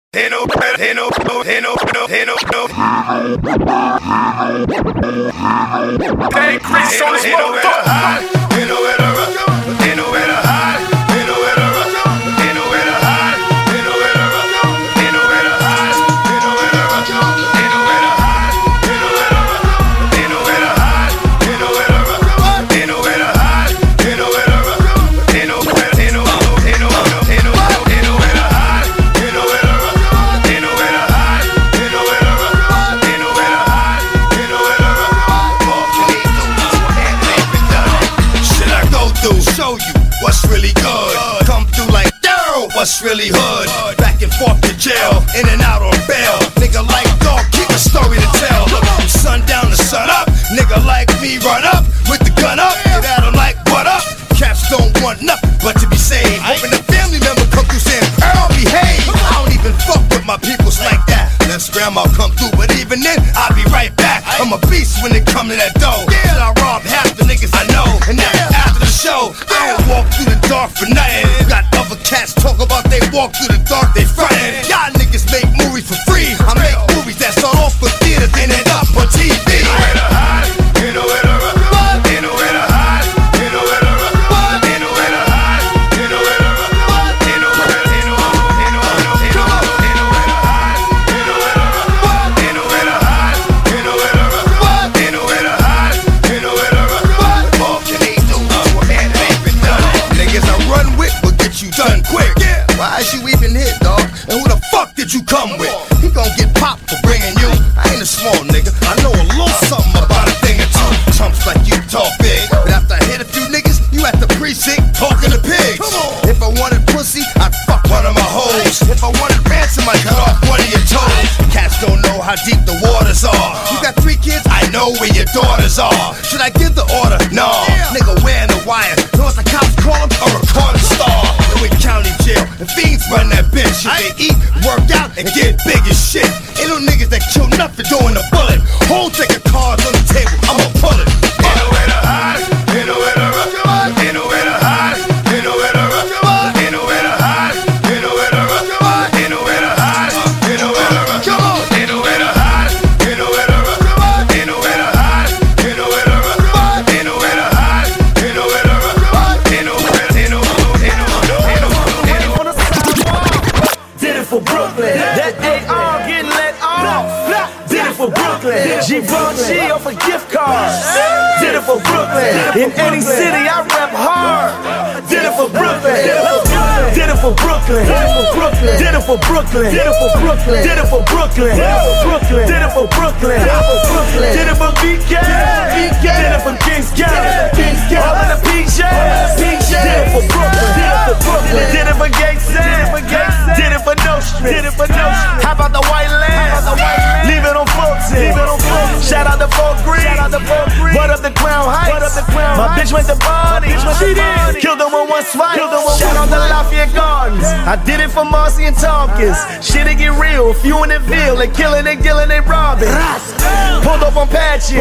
Hey, Chris on this motherfucker. Ain't nowhere to run, ain't nowhere to hide, ain't nowhere to run, ain't nowhere to hide, ain't nowhere to run, ain't nowhere to hide, ain't nowhere to run, ain't nowhere to hide, ain't nowhere to hide, ain't nowhere to run, ain't nowhere to hide, ain't nowhere to run, ain't nowhere to hide, ain't nowhere to run, ain't nowhere to hide, ain't nowhere to hide, ain't nowhere to run, ain't nowhere to hide, ain't nowhere to run, ain't nowhere to hide. Shit I go through, show you what's really good. Come through like Daryl, what's really hood. Back and forth to jail, in and out on bail. Nigga like dog, keep a story to tell. Look, from sundown to sun up. Nigga like me run up with the gun up. Get at 'em like what up? Caps don't want nothing but to be saved. Hoping a family member come through saying, Earl, behave. I don't even fuck with my peoples like that. Unless grandma come through, but even then, I'll be right back. I'm a beast when it come to that dough. Yeah, I rob half the niggas I know. And now after the show, I don't walk through the dark for nothing. Got other cats talk about they walk through the dark, they frontin'. Y'all niggas make movies for free. I make movies that start off for theaters and end up on TV. Ain't nowhere to hide, ain't nowhere to run, ain't nowhere to hide, ain't nowhere to run, ain't nowhere to hide, ain't nowhere to run, ain't nowhere to hide, ain't nowhere to hide, ain't nowhere to run, ain't nowhere to hide, ain't nowhere to run, ain't nowhere to hide, ain't nowhere to run. All can they do? Man, it ain't been done. Niggas I run with will get you done quick. Why is you even here, dog? And who the fuck did you come with? He gon' get popped for bringing you. I ain't a small nigga. I know a little something about a thing or two. Chumps like you talk big, but after I hit a few niggas, you at the precinct talking to pigs. If I wanted pussy, I'd fuck one of my hoes. If I wanted ransom, I'd cut off one of your toes. Cats don't know how deep the waters are. You got 3 kids, I know where your daughters are. Should I give the order? No, nigga wearing the wire. Know what the cops call him? A recording star. In county jail, and fiends run that bitch. If they eat, work out, and get big as shit. Ain't no niggas that kill nothing doing a bullet. Whole deck of cards on the table, I'ma pull it. Ain't nowhere to hide, ain't nowhere to run, ain't nowhere to hide, ain't nowhere to run, ain't nowhere to hide, ain't nowhere to run, ain't nowhere to hide, ain't nowhere to run, ain't nowhere to hide, ain't nowhere to run, ain't nowhere to hide, ain't nowhere to run, ain't nowhere to hide, ain't nowhere to run, ain't nowhere, ain't nowhere. Did it for Brooklyn. That AR getting let off. Did it for Brooklyn. Givenchy off a gift card. Did it for Brooklyn. In any city I rap hard. Did it for Brooklyn. Did it for Brooklyn. Did it for Brooklyn. Did it for Brooklyn. Did it for Brooklyn. Did it for Brooklyn. Did it for BK. Did it for Kings County. All in the PJ. Did it for Brooklyn. Did it for Gateshead. Did it for Nostrand. Did it for Nostrand. How about the White Lands? Leave it on Fulton. Shout out to Fort Greene. What up the Crown Heights? My bitch went to Barney. She did. Killed them on one swipe. Shout out to Lafayette Gardens. I did it for Marcy and Tompkins. Shit it get real. Few in the Ville. They killing, they killing, they robbing. Pulled up on Patchy.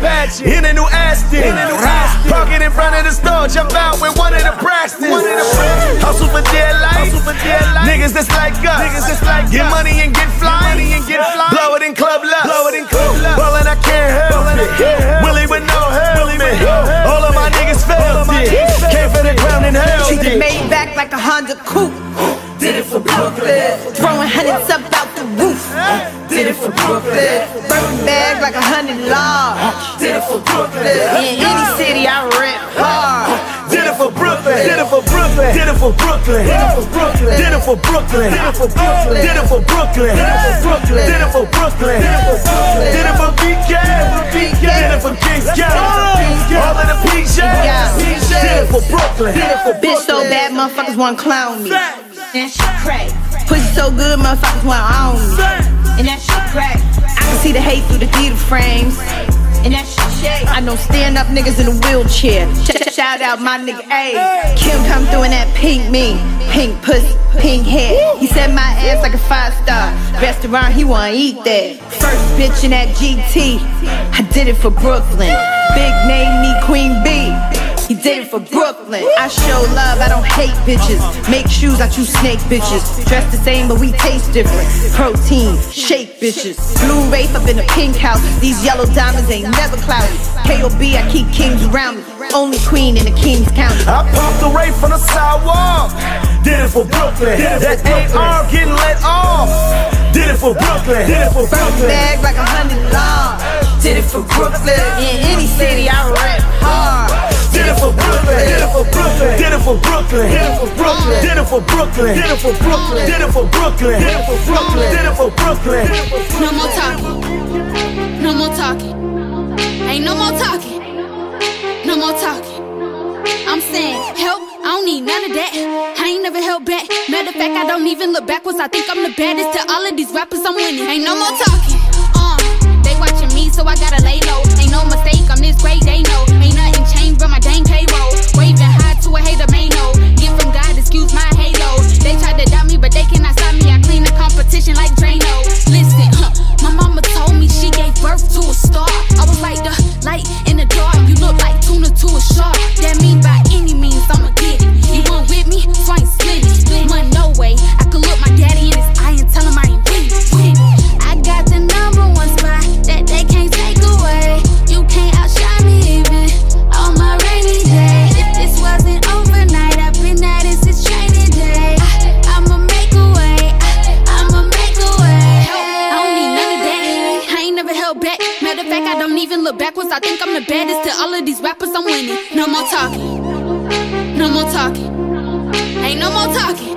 In a new Aston. Parking in front of the store. Jump out with one of the Braxtons. Hustle for dear life. Niggas that's like us. Get money and get fly. Blow it in club love. Ballin', I can't help it. Willie with no helmet. All of my niggas felt it. Came for the ground and held it. Treat the maid back like a Honda Coupe. Did it for Brooklyn. Throwing hundreds up out the roof. Did it for Brooklyn. Burning bag like 100 large. Did it for Brooklyn. In any city I rap hard. Did it for Brooklyn. Did it for Brooklyn. Did it for Brooklyn. Did it for Brooklyn. Did it for Brooklyn. Did it for Brooklyn. Did it for Brooklyn. Did it for Brooklyn. Did it for BK. Did it for Kings County. All in the PJ. Did it for Brooklyn. Bitch so bad, motherfuckers wanna clown me. And that shit crack. Pussy so good, motherfuckers wanna own me. And that shit crack. I can see the hate through the theater frames. And that shit shake. I know stand up niggas in a wheelchair. Shout out my nigga A. Kim come through in that pink me. Pink pussy, pink hair. He said my ass like a 5-star restaurant, he wanna eat that. First bitch in that GT. I did it for Brooklyn. Big name me Queen B. He did it for Brooklyn. I show love, I don't hate bitches. Make shoes, I choose snake bitches. Dress the same, but we taste different. Protein, shake bitches. Blue Wraith up in the pink house. These yellow diamonds ain't never cloudy. KOB, I keep kings around me. Only queen in the King's County. I pumped the Wraith from the sidewalk. Did it for Brooklyn. That AR getting let off. Did it for Brooklyn. Did it for Brooklyn. Bag like $100. Did it for Brooklyn. In any city, I rap hard. Did it for Brooklyn. Did it for Brooklyn. Did it for Brooklyn. Did it for Brooklyn. Did it for Brooklyn. Did it for Brooklyn. Did it for Brooklyn. Did it for Brooklyn. Did it for Brooklyn. No more talking. No more talking. Ain't no more talking. No more talking. I'm saying help, I don't need none of that. I ain't never held back. Matter of fact, I don't even look backwards. I think I'm the baddest. To all of these rappers, I'm winning. Ain't no more talking. They watching me, so I gotta lay low. Ain't no mistake, I'm this great, they know. Ain't nothing changed but my dang payroll. Waving high to a hater, may know. Get from God, excuse my halo. They tried to doubt me, but they cannot stop me. I clean the competition like Drano. Listen, my mama told me she gave birth to a star. I was like the light in the dark. You look like tuna to a shark. That mean by any means I'ma get it. You want with me? So I ain't split it. One no way. I could look my daddy in his eye and tell him I ain't winning. I got the number one spot that they can't take away. You can't outshine me even on my rainy day. If this wasn't overnight, I've been at it since training day. I'ma make a way. I'ma make a way. I don't need none of that. I ain't never held back. Matter of fact, I don't even look backwards. I think I'm the baddest. To all of these rappers, I'm winning. No more talking. No more talking. Ain't no more talking.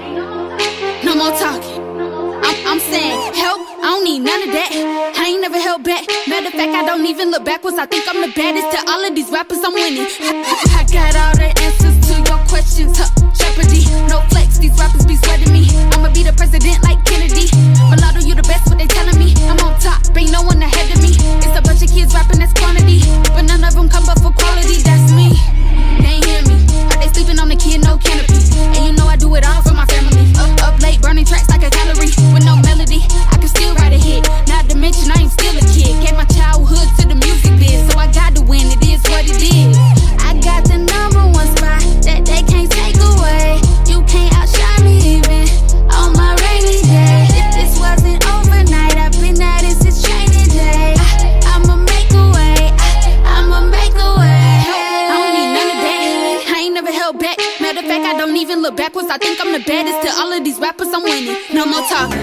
No more talking. I'm saying help, I don't need none of that. I ain't never held back. Matter of fact, I don't even look backwards. I think I'm the baddest. To all of these rappers, I'm winning. I got all the answers to your questions. Jeopardy, no flex, these rappers be sweating me. I'ma be the president like Kennedy. Mulatto, you the best, what they telling me. I'm on top, ain't no one ahead of me. It's a bunch of kids rapping, that's quantity. But none of them come up for quality, that's me. They ain't hear me, are they sleeping on the kid, no canopy. And you know I do it all for my family. Up late, burning tracks like a calorie. With no melody, I can still write a hit. Not to mention I ain't still a kid. Gave my childhood to the music biz, so I got to win, it is what it is. I got the number one spot that they can't take away. You can't outshine me even on my rainy day. If this wasn't overnight, I've been at it since training day. I'ma make a way. I'ma make a way. I don't need none of that. I ain't never held back. Matter of fact, I don't even look backwards. I think I'm the baddest. To all of these rappers, I'm winning. No more talking.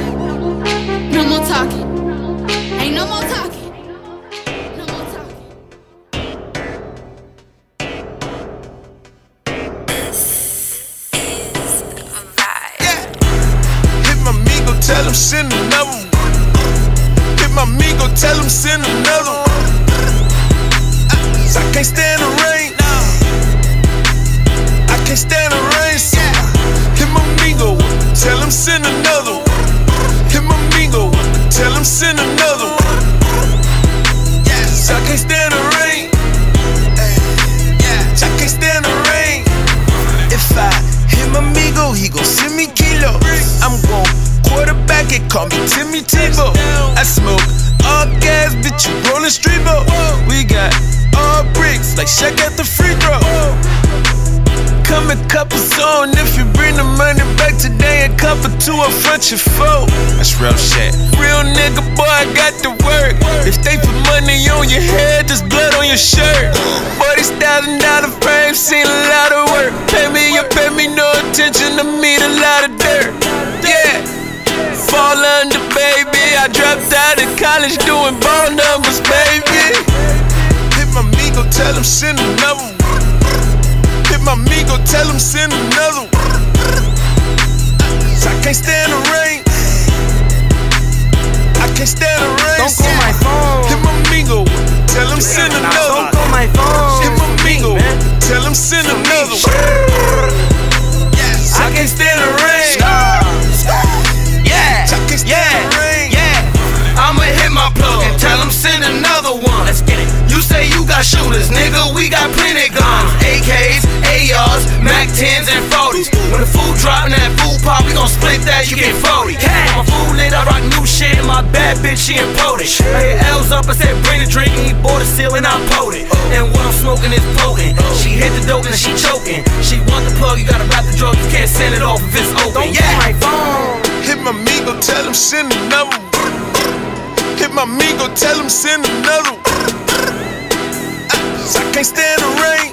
No more talking. Ain't no more talking. No more talking. Hit my amigo, tell him send another one. Hit my amigo, tell him send another one. I can't stand the rain. I can't stand the rain. So hit my amigo, tell him send another one. Hit my amigo, tell him send another one. Yes, I can't stand the rain. I can't stand the rain. If I hit my amigo, he gon' send me kilos. I'm gon' quarterback it, call me Timmy Tebow. I smoke all gas, bitch, you rollin' streetboat. We got all bricks, like Shaq at the free throw. Come a couple soon if you bring the money back today and couple two up front your foe. That's real shit. Real nigga, boy, I got to work. If they put money on your head, there's blood on your shirt. $40,000 frame, seen a lot of work. Pay me or pay me no attention to me, a lot of dirt. Yeah, fall under, baby. I dropped out of college doing ball numbers, baby. Hit my amigo, tell him send another one. Hit my amigo, tell him send another one. I can't stand the rain. I can't stand the rain. Don't call my phone. Hit my amigo, tell him send another one. Don't call my phone. Hit my amigo, tell him send another one. I can't stand the rain. Yeah, I can't stand the rain. I'ma hit my plug and tell him send another one. Let's get it. You say you got shooters, nigga, we got plenty guns. AKs, ARs, Mac 10s and 40s. When the food drop and that food pop, we gon' split that bad, you get 40. My food lit, I rock new shit, my bad bitch, she imported. I hit L's up, I said bring the drink, he bought a seal and I pulled it. And what I'm smoking is potent. She hit the dope and she choking. She want the plug, you gotta wrap the drug, you can't send it off if it's open. Yeah. My phone. Hit my amigo, tell him send another one. Hit my amigo, tell him send another one. I can't stand the rain.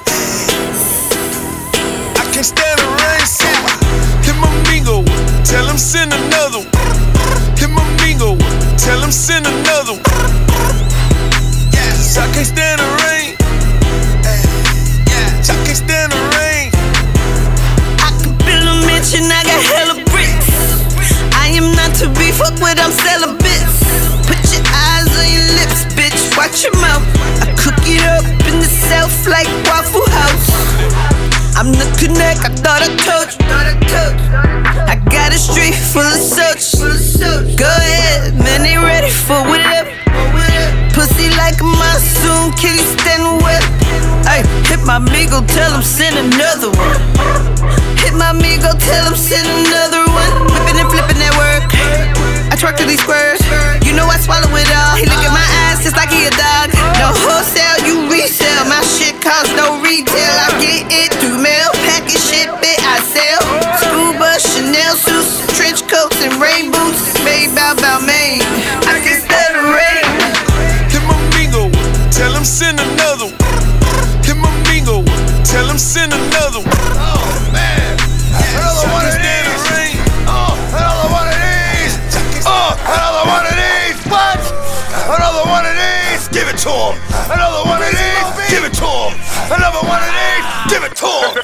I can't stand the rain, so hit my amigo, tell him send another one. Hit my amigo, tell him send another one. Yes, I can't stand the rain. Yes, I can't stand the rain. I can build a mansion, I got hella bricks. I am not to be fucked with, I'm celibate. Put your eyes on your lips, bitch, watch your mouth. I cook it up in the south like Waffle House. I'm the connect, I thought I told you. I got a street full of such. Go ahead, man, they ready for whatever. Pussy like a monsoon, kitty stand wet. Ay, hit my amigo, tell him send another one. Hit my amigo, tell him send another one. Whipping and flipping that work. I twerk to these squares. You know I swallow it all. He look at my eyes just like he a dog. No wholesale, you resell. My shit costs no retail. I get it through mail. Package shit, bit I sell. Scuba, Chanel suits, trench coats, and rain boots. Made by Balmain. I can stand the rain. Hit my amigo, tell him send another one. Hit my amigo, tell him send another one. Oh man, another one of these. Oh, another one of these. Oh, another one of these. What? Another one of these. Give it to him. Another one of these. Give it to him. Another one of these. Give it to him.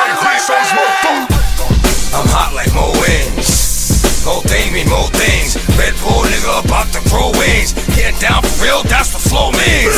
I'm hot like Mo wings. Mo thing mean more things. Red Bull nigga about to grow wings. Get down for real, that's what flow means.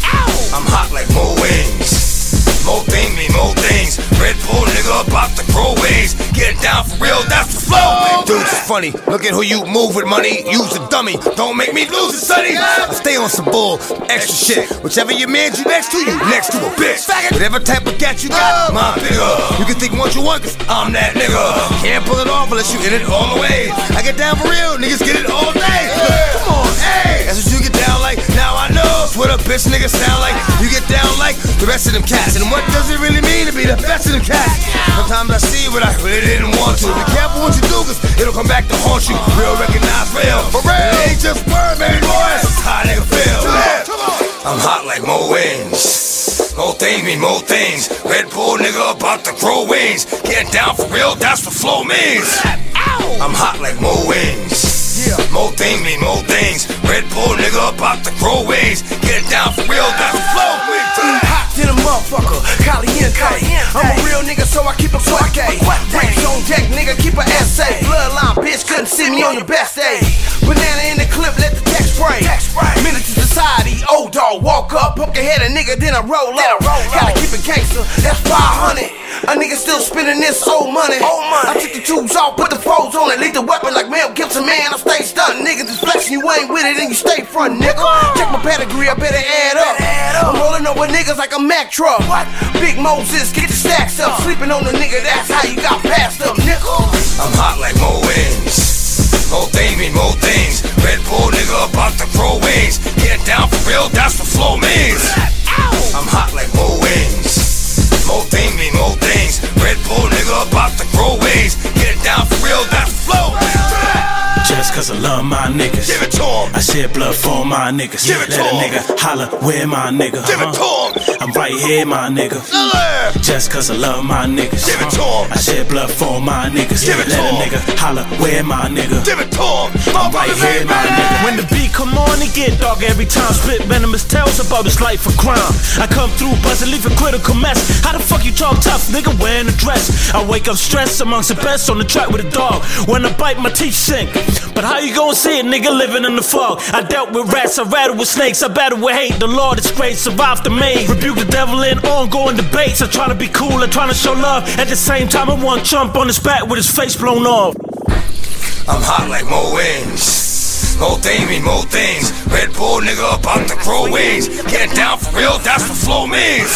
I'm hot like Mo wings. Mo thing mean more things. Red Bull nigga about to grow wings. Get down for real, that's what flow means. Dudes is funny. Look at who you move with money. Use a dummy. Don't make me lose it, sonny. I stay on some bull, extra shit. Whichever your man you next to next to a bitch. Whatever type of gat you got, mine bigger. You can think what you want, cause I'm that nigga. Can't pull it off unless you in it all the way. I get down for real, niggas get it all day. Come on, hey. That's what you get down like. Now I know what a bitch nigga sound like. You get down like the rest of them cats. And what does it really mean to be the best of them cats? Sometimes I see what I really didn't want to. Be careful what you do, cause it'll come back to haunt you. Real recognize real. For real. It ain't just word, baby boy. That's how a nigga feel. I'm hot like Mo wings. Mo thing mean more things. Red Bull nigga about to grow wings. Get down for real, that's what flow means. I'm hot like Mo wings. Mo thing mean more things. Red Bull nigga about to grow wings. Get down for real, that's what flow means. Hot than a motherfucker, caliente. I'm a real nigga, so I keep a fuck A. Ranks on deck, nigga, keep a essay. Bloodline, bitch, couldn't see me on your best day. Banana in the clip, let the text spray. Minute to society, old dog, walk up, poke a head a nigga, then I roll up. Gotta keep it gangster, that's 500. A nigga still spending this old money. I took the tubes off, put the foes on it, leave the weapon like Mel Gibson, man. I stay stunned, niggas is flexing, you ain't with it, and you stay front, nigga. Check my pedigree, I better add up. I'm rolling up with niggas like a Mack truck. Big Moses, get the stacks up. Sleeping on the nigga, that's how you got past up, nigga. I'm hot like Mo wings. Mo thing mean more things. Red Bull nigga about to grow wings. Get down for real, that's what flow means. I'm hot like Mo wings. Mo thing mean more things. Red Bull nigga about to grow wings. Get down for real, that's what flow means. Just cause I love my niggas. Give it to him. I shed blood for my niggas. Give it to Let a him. nigga holler, where my nigga? Give it to him. I'm right here, my nigga. Just cause I love my niggas. Give it to him. I shed blood for my niggas. Give it Let to a him. nigga holler, where my nigga? Give it to him. I'm right here, my nigga. When the beat come on, it get dark every time. Spit venomous tales about his life of crime. I come through, buzzing, leave a critical mess. How the fuck you talk tough, nigga, wearing a dress? I wake up stressed amongst the best on the track with a dog. When I bite, my teeth sink. But how you gon' see it, nigga, living in the fog? I dealt with rats, I rattled with snakes, I battled with hate. The Lord is great, survived the maze. Rebuke the devil in ongoing debates. I try to be cool, I try to show love. At the same time, I want chump on his back with his face blown off. I'm hot like Mo wings. Mo thing mean more things. Red Bull nigga about to grow wings. Get down for real, that's what flow means.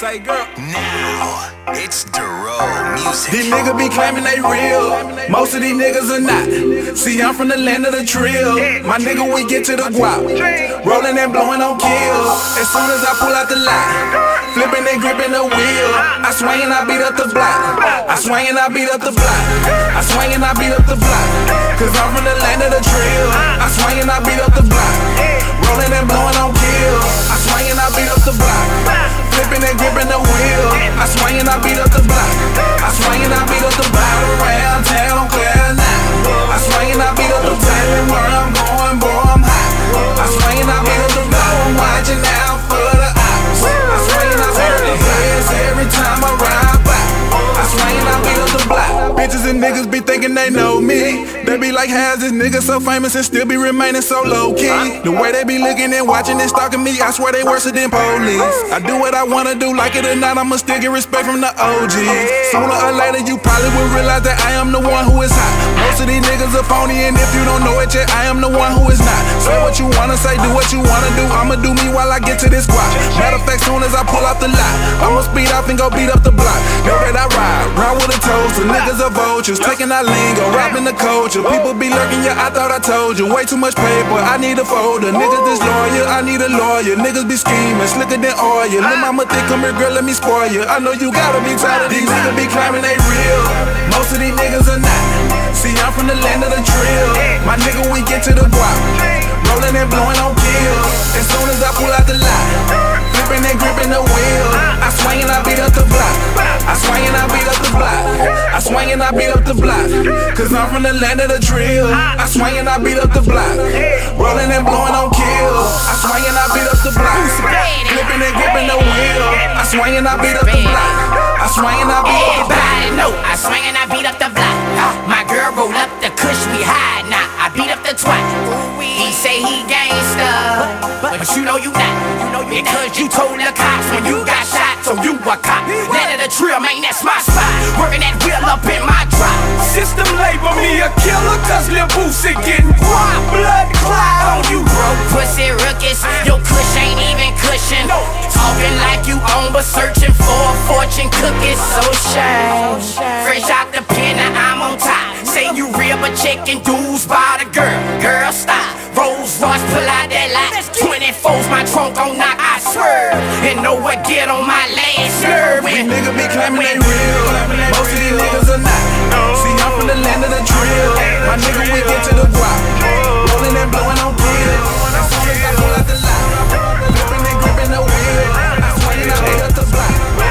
Say, girl. Now, it's Duro Music. These niggas be claiming they real. Most of these niggas are not. See, I'm from the land of the trill. My nigga, we get to the guap. Rolling and blowing on kill. As soon as I pull out the lot, flipping and gripping the wheel. I swing and I beat up the block. I swing and I beat up the block. I swing and I beat up the block. Cause I'm from the land of the trill. I swing and I beat up the block. Rolling and blowing on kill. I swing and I beat up the block. Flipping and gripping the wheel. I swing and I beat up the block. I swing and I beat up the block. Around town, clear now. I swing and I beat up the block. Where I'm going, boy, I'm hot. I swing and I beat up the block. I'm watching out for the ops. I swing and I beat up the heads every time I ride by. I swing and I beat up the block. Bitches and niggas be thinking they know me. They be like, how's this nigga so famous and still be remaining so low-key? The way they be looking and watching and stalking me, I swear they worse than police. I do what I wanna do, like it or not, I'ma still get respect from the OGs. Sooner or later, you probably will realize that I am the one who is hot. Most of these niggas are phony, and if you don't know it yet, I am the one who is not. Say what you wanna say, do what you wanna do. I'ma do me while I get to this squad. Matter of fact, soon as I pull out the lot, I'ma speed off and go beat up the block. Know that I ride with a toaster. Niggas are vultures, taking our lingo, robbing the culture. People be lurking, yeah, I thought I told you. Way too much paper, I need a folder. Niggas disloyal, I need a lawyer. Niggas be scheming, slicker than oil. Lil' mama thick, come here, girl, let me spoil you. I know you gotta be tired of these niggas be claiming they real. Most of these niggas are not. See, I'm from the land of the trill. My nigga, we get to the guap. Rolling and blowing on kill. As soon as I pull out the lot, flipping and gripping the wheel. I swing and I beat up the block. I swing and I beat up the block. I swing and I beat up the block. Cause I'm from the land of the trill. I swing and I beat up the block. Rolling and blowing on kill. I swing and I beat up the block. Flipping and gripping the wheel. I swing and I beat up the block. I swing and I beat up the block. Everybody know I swing and I beat up the block. My girl roll up the kush, we hide now. I beat up the twat. He say he gangsta, but you know you not. Because you told the cops when you got shot, so you a cop. Land of the trill, man, that's my spot. Working that wheel up in my drop. System label me a killer, cause Lil Boosie getting guap. Blood cloud on you, broke pussy rookies. Your kush ain't even cushion. Talking like you own, but searching for a fortune cookie. So shame. Fresh out the pen, now I'm on top. Say you real, but checking dudes by the girl. Girl, stop. Rolls Royce, pull out that light. 24's my trunk on knock, I swerve. And know what get on my last nerve. These niggas be claiming they real. Most of these niggas are not. See, I'm from the land of the trill. My nigga, we get to the guap. Rolling and blowing on kill. As soon as I pull out the lot, flipping and gripping the wheel. I swing and I beat up the block.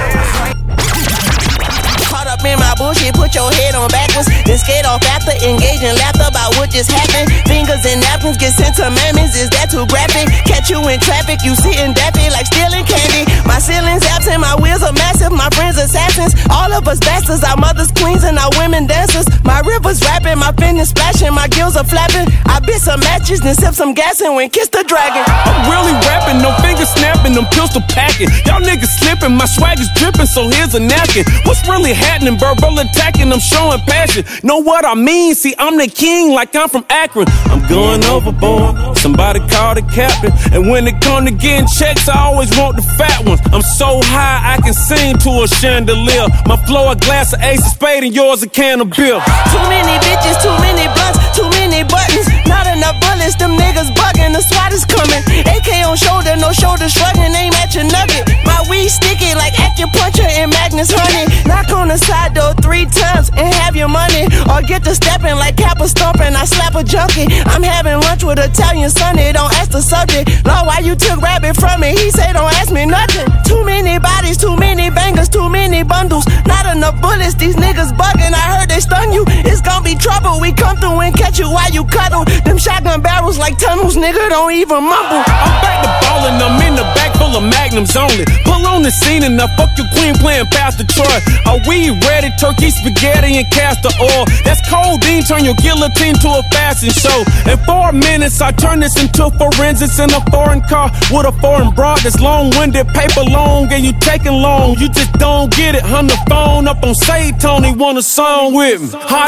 Caught up in my bullshit, put your head on backwards. Then skate off after, engage in laughter about what just happened. Fingers and napkins get sent to mammies, is that too graphic? Catch you in traffic, you sitting dappy like stealing candy. My ceiling's absent, my wheels are massive, my friends assassins. All of us bastards, our mothers queens and our women dancers. My river's rapping, my fingers splashing, my gills are flapping. I bit some matches, then sip some gas and went kiss the dragon. I'm really rapping, no fingers snapping, them pistol packing. Y'all niggas slipping, my swag is dripping, so here's a napkin. What's really happening? Verbal attacking, I'm showing passion. Know what I mean? See, I'm the king like I'm from Akron. I'm going overboard, somebody call the captain. And when it come to getting checks, I always want the fat ones. I'm so high, I can sing to a chandelier. My flow a glass of Ace of Spade and yours a can of beer. Too many bitches, too many blunts, too many buttons. Not enough bullets, them niggas bugging, the SWAT is coming. AK on shoulder, no shoulder shrugging, aim at your nugget. My weed sticky like acupuncture and Magnus honey. Knock on the side door 3 times and have your money. Or get to stepping like Kappa stomping, I slap a junkie. I'm having lunch with Italian Sonny, don't ask the subject. Lord, why you took rabbit from me? He say don't ask me nothing. Too many bodies, too many bangers, too many bundles. Not enough bullets, these niggas bugging, I heard they stun you. It's gonna be trouble, we come through and catch you while you cuddle. Them shotgun barrels like tunnels, nigga, don't even mumble. I'm back to ballin', I'm in the back full of magnums only. Pull on the scene and I fuck your queen playing Pastor Troy. Are we ready? Turkey, spaghetti, and castor oil. That's codeine, turn your guillotine to a fashion show. In 4 minutes, I turn this into forensics in a foreign car with a foreign broad that's long-winded, paper long, and you taking long. You just don't get it. On the phone up on Say Tony, want a song with me. Hotter than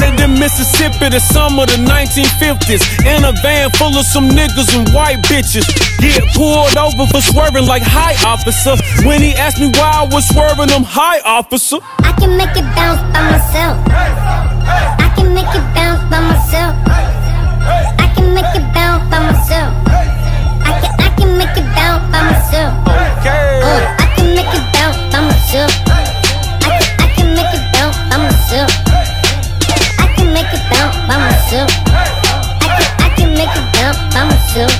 Mississippi, the summer of the 1950s. In a van full of some niggas and white bitches. Get pulled over for swerving like hi, officer. When he asked me why I was swerving, I'm hi, officer. I can make it bounce by myself. I can make it bounce by myself. I can make it bounce by myself. I can make it bounce by myself. I can make it bounce by myself. I can make it bounce by myself. I can make it bounce by myself. I can make it bounce by myself.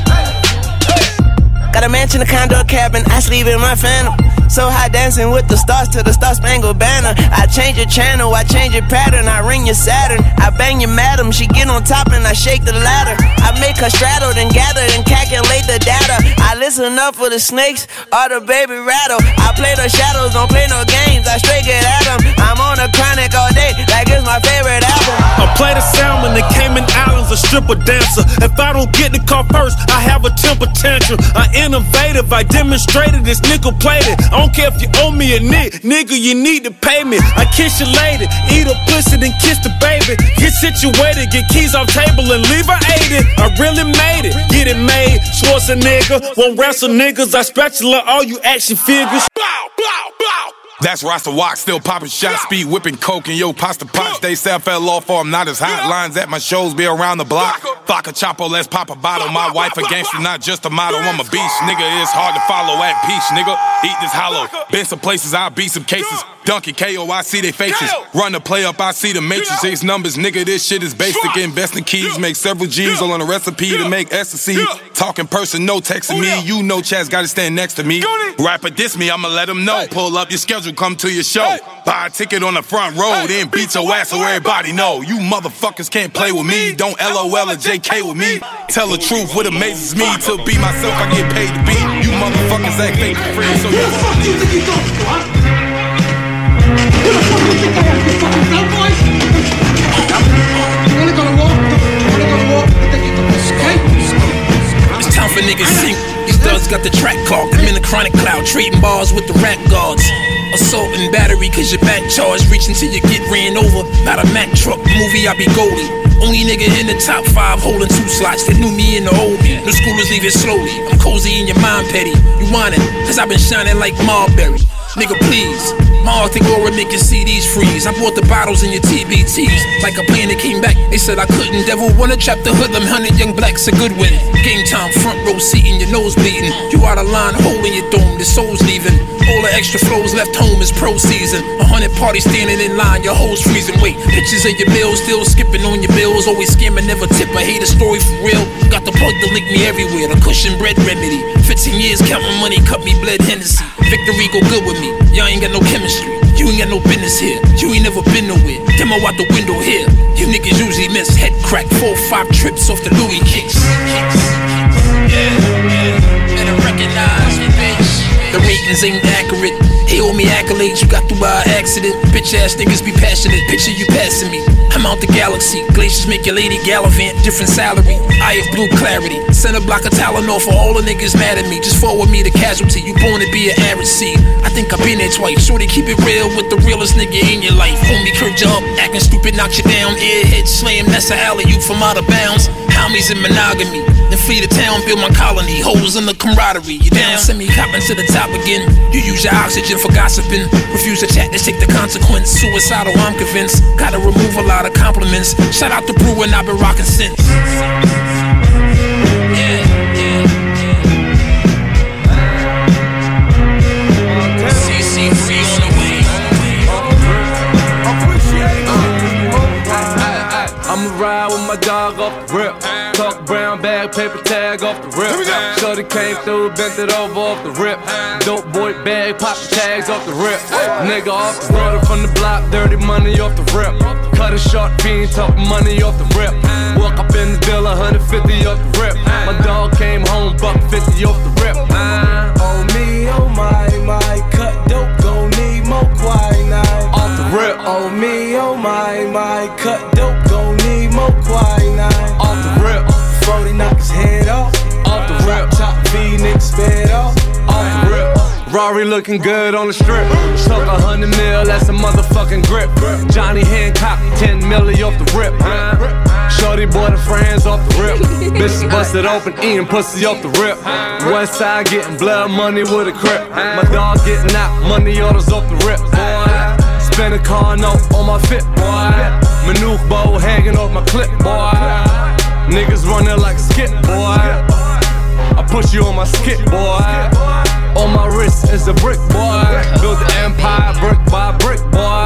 Got a mansion, a condo, a cabin, I sleep in my phantom. So high dancing with the stars to the Star-Spangled Banner. I change your channel, I change your pattern, I ring your Saturn. I bang your madam, she get on top and I shake the ladder. I make her straddle, then gather and calculate the data. I listen up for the snakes or the baby rattle. I play the shadows, don't play no games, I straight get at them. I'm on a chronic all day, like it's my favorite album. I play the salmon, the Cayman Islands, a stripper dancer. If I don't get the car first, I have a temper tantrum. I innovative, I demonstrated this nickel plated. I don't care if you owe me a nigga, you need to pay me. I kiss your lady, eat a pussy, then kiss the baby. Get situated, get keys off table and leave her aided. I really made it, get it made. Schwarzenegger, won't wrestle niggas. I spatula all you action figures. Bow, bow, bow. That's Rasta Walk, still popping shots, speed whipping coke and yo pasta pots. They say I fell off or I'm not as hot. Lines at my shows be around the block. Vodka Chapo, let's pop a bottle. My wife a gangster, not just a model. I'm a beast, nigga. It's hard to follow at peach, nigga. Eat this hollow. Been some places, I'll beat some cases. Donkey KO, I see they faces. Run the play up, I see the matrix. Ace numbers, nigga. This shit is basic. Investing keys, make several G's all on a recipe to make ecstasy. Talking person, no texting me. You know Chaz gotta stand next to me. Rapper diss me, I'ma let him know. Pull up your schedule, come to your show. Buy a ticket on the front row, then beat your ass so everybody know. You motherfuckers can't play with me. Don't LOL or JK with me. Tell the truth, what amazes me. To be myself, I get paid to be. You motherfuckers act fake for free, so Who the fuck do you think you talking to, huh? Who the fuck do you think I am, you fucking fat boy? You wanna go to war? You wanna go to war? I think you can miss, okay? It's time for niggas sink. These thugs got the track clogged. I'm in a chronic cloud, trading bars with the rap guards. Assault and battery, cause your back charged. Reaching till you get ran over. Not a Mack truck, movie, I be goalie. Only nigga in the top 5 holding 2 slots that knew me in the old me. The schoolers leave it slowly. I'm cozy in your mind, petty. You want it, cause I've been shining like Marbury. Nigga, please. My Arctic aura make your CDs freeze. I bought the bottles in your TBTs. Like a plane that came back, they said I couldn't. Devil wanna trap the hood, them 100 young blacks a good win. Game time, front row seating, your nose bleeding. You out of line, hole in your dome, the soul's leaving. All the extra flows left home is pro season. 100 parties standing in line, your hoes freezing. Wait, pictures of your bills, still skipping on your bills. Always scamming, never tip. I hate a story for real. Got the plug to link me everywhere. The cushion bread remedy. 15 years counting money, cut me bled Hennessy. Victory go good with me. Y'all ain't got no chemistry. You ain't got no business here. You ain't never been nowhere. Demo out the window here. You niggas usually miss. Head crack, 4 or 5 trips off the Louis kicks. Yeah, better recognize me, bitch. The ratings ain't accurate. He owe me accolades, you got through by accident. Bitch ass niggas be passionate. Picture you passing me. I'm out the galaxy. Glaciers make your lady gallivant. Different salary. I have blue clarity. Send a block of Tylenol for all the niggas mad at me. Just forward me the casualty. You born to be an arid seed. I think I've been there twice. Shorty, keep it real with the realest nigga in your life. Homie, curved you up, acting stupid, knock you down. Airhead slam, that's a alley-oop from out of bounds. Homies in monogamy. Then flee the town, build my colony. Holes in the camaraderie. You down, send me hopping to the top again. You use your oxygen for gossiping. Refuse to chat, let's take the consequence. Suicidal, I'm convinced. Gotta remove a lot of compliments. Shout out to Brew and I've been rocking since. CC free on the way. I'ma ride with my dog off the rip. Talk brown bag, paper tag off the rip. Shorty came through, bent it over off the rip. Dope boy bag, pop the tags off the rip. Nigga off the road from the block, dirty money off the rip. Cut a short fiend, talk money off the rip. Walk up in the deal, 150 off the rip. My dog came home, $150 off the rip. Oh me, oh my, cut dope, gon' need more quinine. Off the rip. Oh me, oh my, cut dope, gon' need more quinine. Off the rip. 40 knock his head off. Off the rip. Top V, nigga sped off. Off the rip. Rari looking good on the strip. Took 100 mil real as a motherfucking grip. Johnny Hancock, 10 milli off the rip. Shorty bought her friends off the rip. Bitches busted open, eating pussy off the rip. West side getting blood money with a crip. My dog getting out, money orders off the rip, boy. Spend a car note on my fit, boy. Manuk bow hanging off my clip, boy. Niggas running like a skip, boy. I push you on my skip, boy. On my wrist is a brick, boy. Build the empire brick by brick, boy.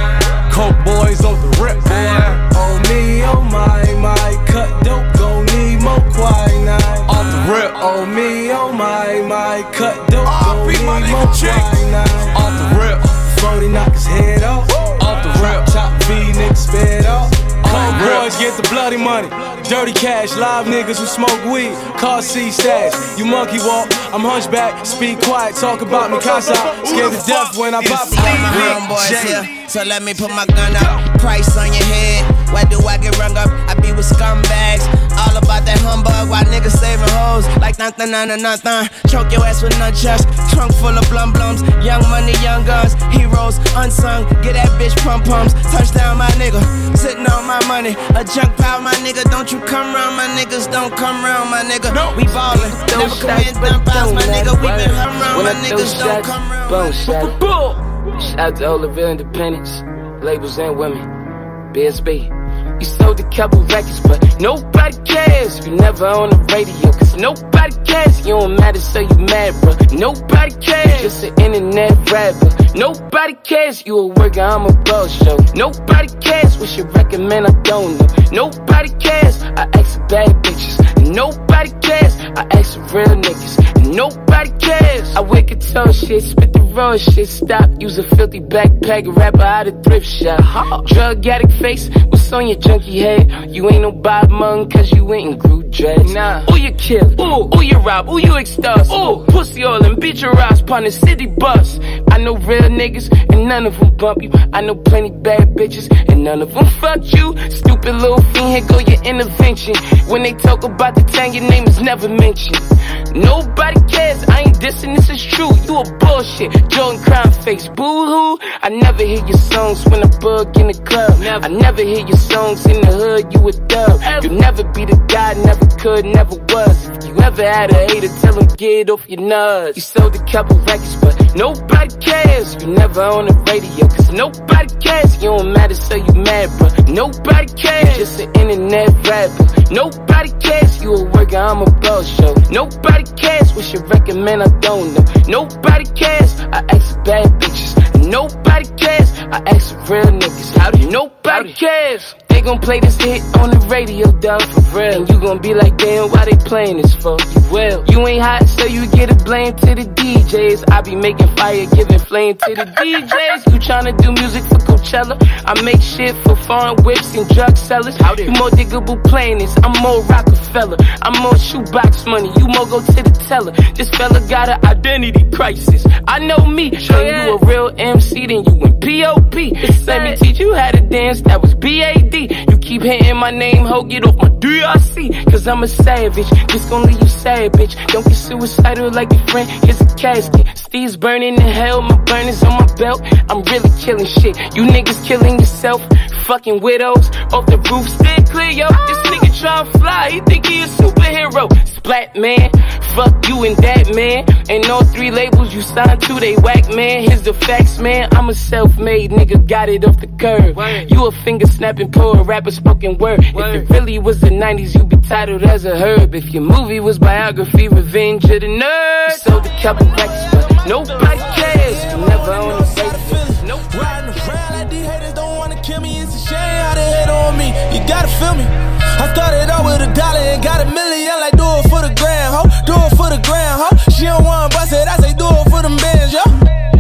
Coke boys off the rip, boy. Oh me, oh my, cut dope, gon' need more quinine. Off the rip. Oh me, oh my, cut dope, gon' need more quinine. Off the rip. 40 knock his head off. Off the rip. Chop V niggas sped off. Coke boys get the bloody money. Dirty cash, live niggas who smoke weed. Car seat stash, you monkey walk. I'm hunchback, speak quiet, talk about me casa. Scared to death when I pop. My homeboys here, so let me put my gun up. Price on your head, why do I get rung up? I be with scumbags, all about that humbug. Why niggas saving hoes like nothing. Choke your ass with nunchucks, trunk full of blum blums. Young money, young guns, heroes unsung. Get that bitch pump pumps, touchdown my nigga. Sitting on my money, a junk pile my nigga. Don't you come round my niggas, don't come round my nigga. We ballin', never commit dumb piles my nigga. We been hung round my niggas, don't come round my nigga. Shout out to all the real independents, labels and women. BSB. You sold a couple records, but nobody cares. You never on the radio, cause nobody cares. You don't matter, so you mad, bro. Nobody cares. Just an internet rapper. Nobody cares. You a worker, I'm a boss show. Nobody cares. What you recommend, I don't know. Nobody cares. I ask for bad bitches. Nobody cares. I ask for real niggas. Nobody cares. I wear guitar shit, spit the raw shit. Stop, use a filthy backpack, rapper out of thrift shop. Drug addict face, what's on your junkie head? You ain't no Bob Mung, cause you ain't in Groove dreads. Nah, who you kill? Who you rob? Who you extort? Pussy oil and beat your ass upon the city bus. I know real niggas, and none of them bump you. I know plenty bad bitches, and none of them fuck you. Stupid little fiend, here go your intervention. When they talk about the town, your name is never mentioned. Nobody cares, I ain't dissing, this is true. You a bullshit, Jordan crime face, boo-hoo. I never hear your songs when I bug in the club. I never hear your songs in the hood, you a dub. You never be the guy, never could, never was. If you ever had a hater, tell him get off your nuts. You sold a couple records, but nobody cares. You never on the radio, cause nobody cares. You don't matter, so you mad, bro. Nobody cares. Just an internet rapper. Nobody cares. You a worker, I'm a boss show. Nobody cares. What you recommend, I don't know. Nobody cares. I ask for bad bitches. Nobody cares. I ask for real niggas. Nobody cares. They gon' play this hit on the radio, dog, for real. And you gon' be like, damn, why they playing this for? You will. You ain't hot, so you get a blame to the DJs. I be making fire, giving flame to the DJs. You tryna do music for Coachella? I make shit for foreign whips and drug sellers. You more diggable plainest, I'm more Rockefeller. I'm more shoebox money, you more go to the teller. This fella got an identity crisis. I know me, show you a real MC, then you in P.O.P. Let me teach you how to dance, that was B.A.D. You keep hitting my name, ho, get off my DRC. Cause I'm a savage, just gon' leave you sad, bitch. Don't get suicidal like your friend, here's a casket. Steve's burning in hell, my burners on my belt. I'm really killing shit, you niggas killing yourself. Fucking widows, off the roof, stay clear, yo. This nigga tryna fly, he think he a superhero. Splat man, fuck you and that man. And all 3 labels you signed to, they whack man. Here's the facts, man, I'm a self-made nigga, got it off the curb. You a finger-snapping poor rapper, spoken word. If it really was the 90s, you'd be titled as a herb. If your movie was biography, Revenge of the Nerds. You sold a couple records, but nobody cares. You never own a face. Nobody around like these haters don't wanna kill me. It's a shame how they hate on me. You gotta feel me. I started out with $1 and got $1 million. Like do it for the gram, ho. Do it for the gram, ho. She don't wanna bust it. I say do it for them bands, yo.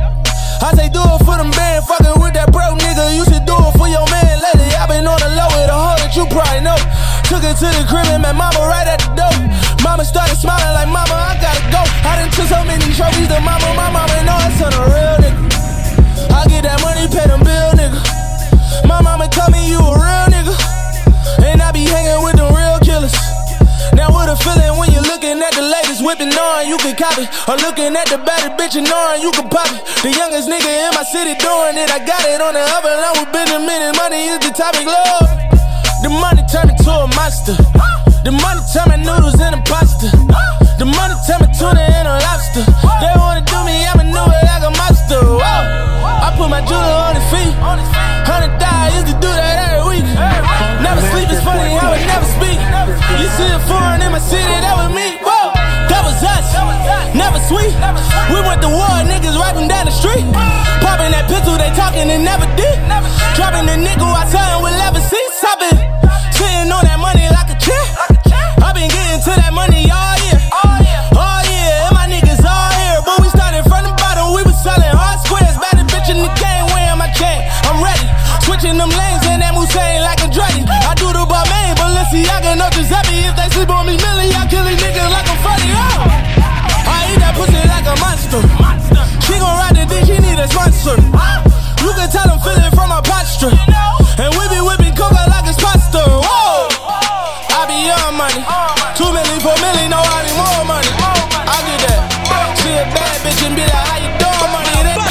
I say do it for them bands. Fucking with that broke nigga. You should do it for your man. Lately I been on the low with a hoe that you probably know. Took it to the crib and met mama right at the door. Mama started smiling like, mama, I gotta go. I done took so many trophies to mama. My mama know it's on a real nigga. I get that money, pay them bill, nigga. My mama tell me you a real nigga. And I be hanging with them real killers. Now what a feeling when you're looking at the latest whip whipping, knowing you can copy. Or looking at the baddest bitch and knowing you can pop it. The youngest nigga in my city doing it. I got it on the up and on with Benjamin. Money is the topic, love. The money turn me to a monster. The money turn me noodles in a pasta. The money turn me tuna and a lobster. They wanna do me, I'ma do it like a monster. Whoa. I put my jeweler on his feet. $100 used to do that every week. Never sleep, it's funny how I never speak. You see a foreign in my city, that was me. Whoa. That was us, never sweet. We went to war, niggas rapping down the street. Popping that pistol, they talking and never did. Dropping the nickel, I tell them we'll never see. I've been sitting on that money like a chick. I've been getting to that money all year. All year, and my niggas all here. But we started from the bottom, we was selling hard squares. Baddest bitch in the game, wearing my chain. I'm ready, switching them lanes in that Musain like a Dreddy. I do the Balmain, Balenciaga, no Giuseppe. If they sleep on me, Millie, I kill these niggas like I'm funny. I eat that pussy like a monster. She gon' ride the dick, she need a sponsor. You can tell I'm feeling from my posture. And we be whipping coca like it's pasta. Whoa! I be young money. 2 million, 4 million, no, I need more money. I get that. See a bad bitch and be like, how you doing, money? And then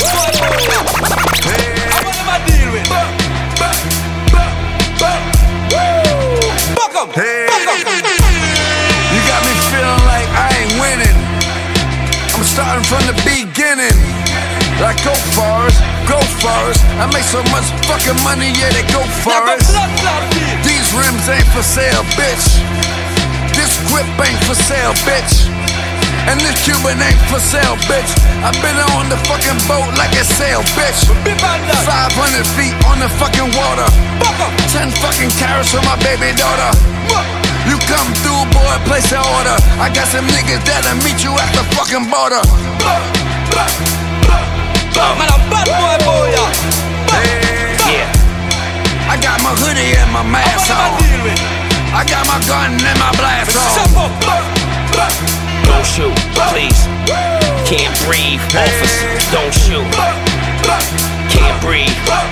what am I dealing with? Fuck 'em! Hey. You got me feeling like I ain't winning. I'm starting from the beginning. Like go Forrest, go Forrest. I make so much fucking money, yeah, they go Forrest. These rims ain't for sale, bitch. This grip ain't for sale, bitch. And this Cuban ain't for sale, bitch. I've been on the fucking boat like a sail, bitch. 500 feet on the fucking water. 10 fucking carats for my baby daughter. You come through, boy, place an order. I got some niggas that'll meet you at the fucking border. Man, I'm bad boy, yeah. I got my hoodie and my mask on. I got my gun and my blast on. Don't shoot, please. Can't breathe, officer. Don't shoot. Can't breathe.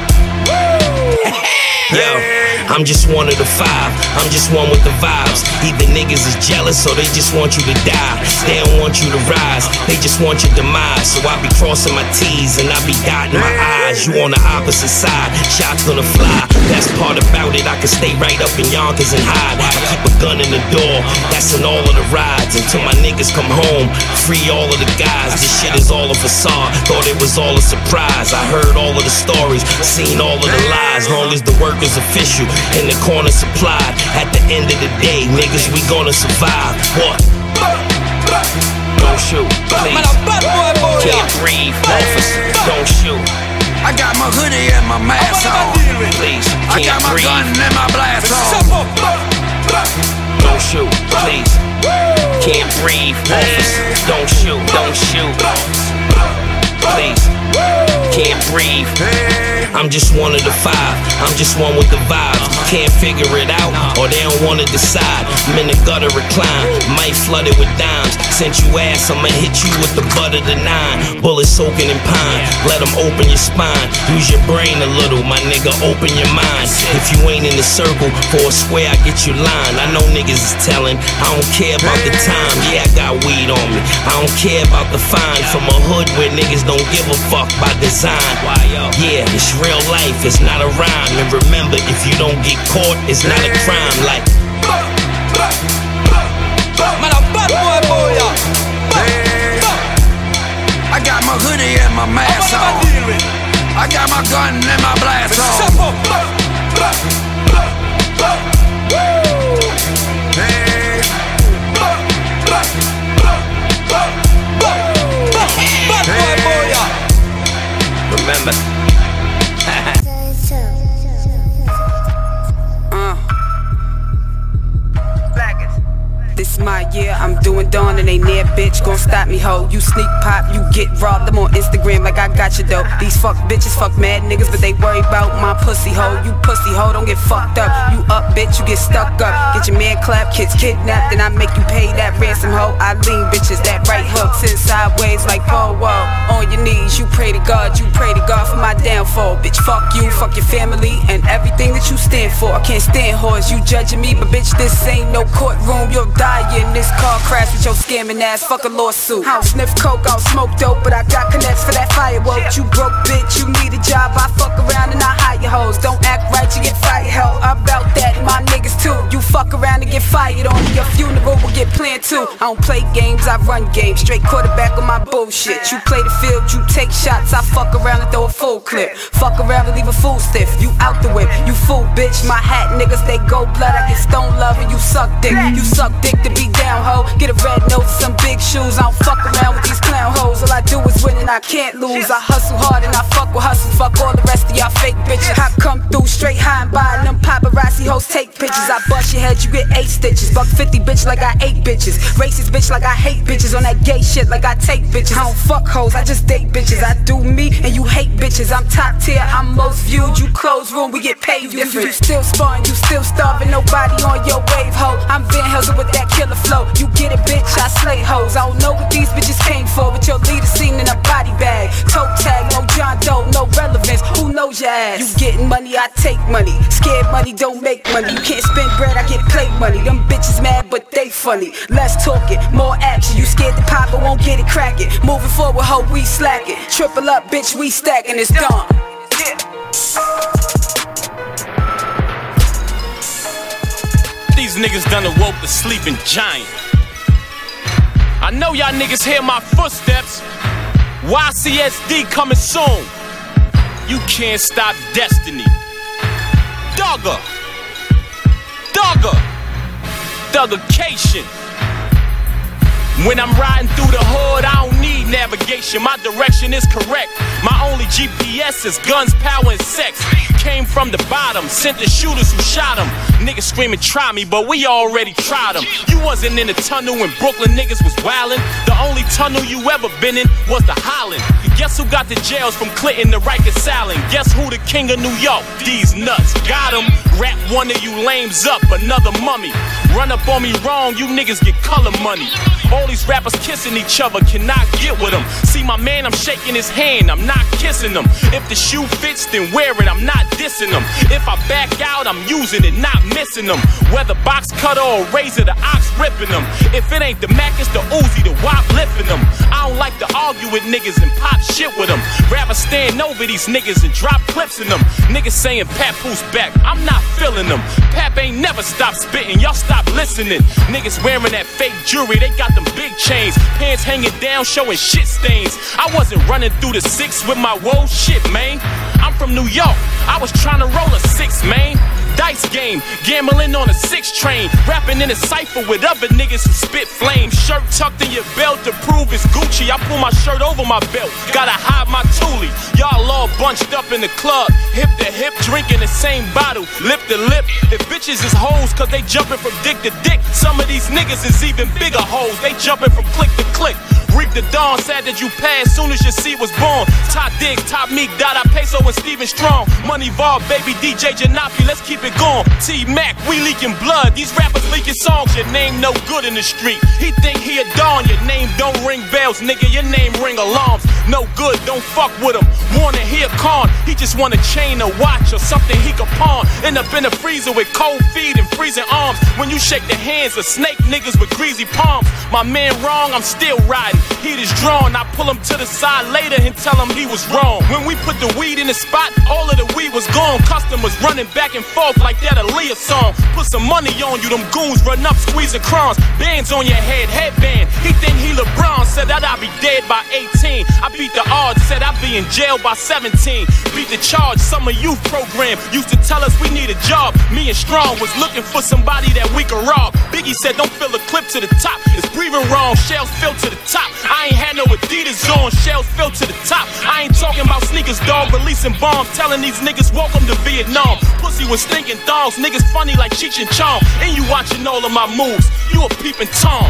Yo, I'm just one of the 5. I'm just one with the vibes. Either niggas is jealous or they just want you to die. They don't want you to rise, they just want your demise. So I be crossing my T's and I be dotting my I's. You on the opposite side, shots gonna fly. That's part about it, I can stay right up in Yonkers and hide. I keep a gun in the door, that's in all of the rides. Until my niggas come home, free all of the guys. This shit is all a facade, thought it was all a surprise. I heard all of the stories, seen all of the lies. Long as the work is official and the corner supplied, at the end of the day, niggas, we gonna survive. What? Don't shoot, please. Can't breathe, officer. Don't shoot. I got my hoodie and my mask on. Please, I got my gun and my blast on. Don't shoot, please. Can't breathe, officer. Don't shoot, don't shoot. Please, can't breathe. I'm just one of the 5. I'm just one with the vibes. Can't figure it out, or they don't wanna decide. I'm in the gutter recline, might flood it with dimes. Since you ass, I'ma hit you with the butt of the 9. Bullets soaking in pine, let them open your spine. Use your brain a little, my nigga, open your mind. If you ain't in the circle, for a square, I get you lined. I know niggas is telling, I don't care about the time. Yeah, I got weed on me. I don't care about the fine. From a hood where niggas don't give a fuck by design. Yeah, it's real life, it's not a rhyme. And remember, if you don't get caught, it's not a crime. Like man, I'm bad boy, I got my hoodie and my mask on. I got my gun and my blast on. remember. This my year, I'm doing dawn and ain't near bitch gon' stop me, ho. You sneak pop, you get robbed. I'm on Instagram like I got you though. These fuck bitches fuck mad niggas, but they worry about my pussy, ho. You pussy, ho, don't get fucked up. You up, bitch, you get stuck up. Get your man clapped, kids kidnapped, and I make you pay that ransom, ho. I lean bitches, that right hook sits sideways like Paul Wall. On your knees, you pray to God for my downfall. Bitch, fuck you, fuck your family, and everything that you stand for. I can't stand whores, you judging me, but bitch, this ain't no courtroom. You'll die in in this car crash with your scamming ass. Fuck a lawsuit. I don't sniff coke, I don't smoke dope, but I got connects for that firework. You broke bitch, you need a job. I fuck around and I hire hoes. Don't act right, you get fired. Hell, I'm about that, my niggas too. You fuck around and get fired on your funeral will get planned too. I don't play games, I run games. Straight quarterback on my bullshit. You play the field, you take shots. I fuck around and throw a full clip. Fuck around and leave a fool stiff. You out the whip, you fool bitch. My hat niggas, they go blood. I get stone love and you suck dick. You suck dick to be down ho. Get a red nose, some big shoes. I don't fuck around with these clown hoes. All I do is win and I can't lose. I hustle hard and I fuck with hustle. Fuck all the rest of y'all fake bitches. I come through straight high and by and them paparazzi hoes take pictures. I bust your head, you get 8 stitches. Buck 50 bitch like I 8 bitches. Racist bitch like I hate bitches. On that gay shit like I take bitches. I don't fuck hoes, I just date bitches. I do me and you hate bitches. I'm top tier, I'm most viewed. You close room, we get paid different. You still sparring, you still starving. Nobody on your wave, ho. I'm Van Helsing with that killer flow. You get it, bitch, I slay hoes. I don't know what these bitches came for, but your leader seen in a body bag. Toe tag, no John Doe, no relevance. Who knows your ass? You getting money, I take money. Scared money don't make money. You can't spend bread, I get plate money. Them bitches mad, but they funny. Less talking, more action. You scared the pop, but won't get it cracking. Moving forward, ho, we slacking. Triple up, bitch, we stacking. It's done. These niggas done awoke the sleeping giant. I know y'all niggas hear my footsteps. YCSD coming soon. You can't stop destiny. Dugger. Thuggication. When I'm riding through the hood, I don't need navigation. My direction is correct. My only GPS is guns, power, and sex. Came from the bottom, sent the shooters who shot him. Niggas screaming, try me, but we already tried them. You wasn't in the tunnel when Brooklyn niggas was wildin'. The only tunnel you ever been in was the Holland. Guess who got the jails from Clinton to Rikers Island? Guess who the king of New York? These nuts. Got him. Wrap one of you lames up, another mummy. Run up on me wrong, you niggas get color money. All these rappers kissing each other, cannot get with them. See my man, I'm shaking his hand, I'm not kissing him. If the shoe fits, then wear it, I'm not dissing them. If I back out, I'm using it, not missing them. Whether box cutter or razor, the ox ripping them. If it ain't the Mac, it's the Uzi, the wop lifting them. I don't like to argue with niggas and pop shit with them. Rather stand over these niggas and drop clips in them. Niggas saying Papoose back, I'm not feeling them. Pap ain't never stopped spitting, y'all stop listening. Niggas wearing that fake jewelry, they got them big chains. Pants hanging down, showing shit stains. I wasn't running through the 6 with my whoa shit, man. I'm from New York, I was trying to roll a 6, man. Dice game, gambling on a 6 train. Rapping in a cypher with other niggas who spit flames. Shirt tucked in your belt to prove it's Gucci. I pull my shirt over my belt, gotta hide my toolie. Y'all all bunched up in the club, hip to hip, drinking the same bottle, lip to lip. If bitches is hoes cause they jumping from dick to dick, some of these niggas is even bigger hoes. They jumping from click to click. Reap the dawn, sad that you passed soon as your seed was born. Top Diggs, Top Meek, Dada Peso, and Steven Strong. Money Vault, baby DJ Janapi, let's keep it going. T-Mac, we leaking blood, these rappers leaking songs. Your name no good in the street, he think he a Don. Your name don't ring bells, nigga, your name ring alarms. No good, don't fuck with him. Wanna hear con, he just want a chain, a watch, or something he could pawn. End up in the freezer with cold feet and freezing arms. When you shake the hands of snake niggas with greasy palms. My man wrong, I'm still riding. Heat is drawn, I pull him to the side later and tell him he was wrong. When we put the weed in the spot, all of the weed was gone. Customers running back and forth like that Aaliyah song. Put some money on you, them goons run up, squeezing crumbs. Bands on your head, headband. He think he LeBron, said that I'd be dead by 18. I beat the odds, said I'd be in jail by 17. Beat the charge, summer youth program used to tell us we need a job. Me and Strong was looking for somebody that we could rob. Biggie said don't fill a clip to the top, it's breathing wrong. Shells filled to the top, I ain't had no Adidas on. Shells filled to the top, I ain't talking about sneakers, dog. Releasing bombs, telling these niggas welcome to Vietnam. Pussy was stinking thongs, niggas funny like Cheech and Chong. And you watching all of my moves, you a peeping Tom.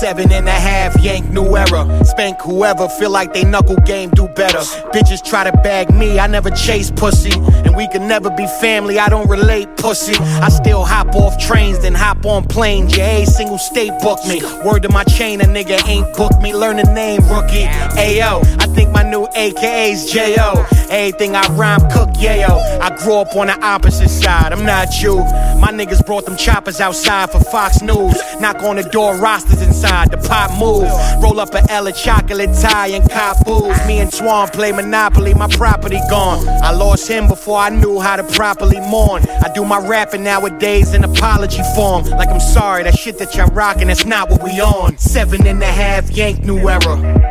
7.5, yank new era. Spank whoever, feel like they knuckle game do better. Bitches try to bag me, I never chase pussy. And we can never be family, I don't relate pussy. I still hop off trains, then hop on planes. Yeah, a single state book me. Word to my chain, a nigga ain't booked me. Learn the name, rookie. Ayo, I think my new AKA's J.O. Everything I rhyme, cook, yayo. I grew up on the opposite side, I'm not you. My niggas brought them choppers outside for Fox News. Knock on the door, rosters inside, the pop move. Roll up a Ella chocolate tie and cop booze. Me and Swan play Monopoly, my property gone. I lost him before I knew how to properly mourn. I do my rapping nowadays in apology form. Like I'm sorry, that shit that y'all rockin', that's not what we on. 7.5, yank new era.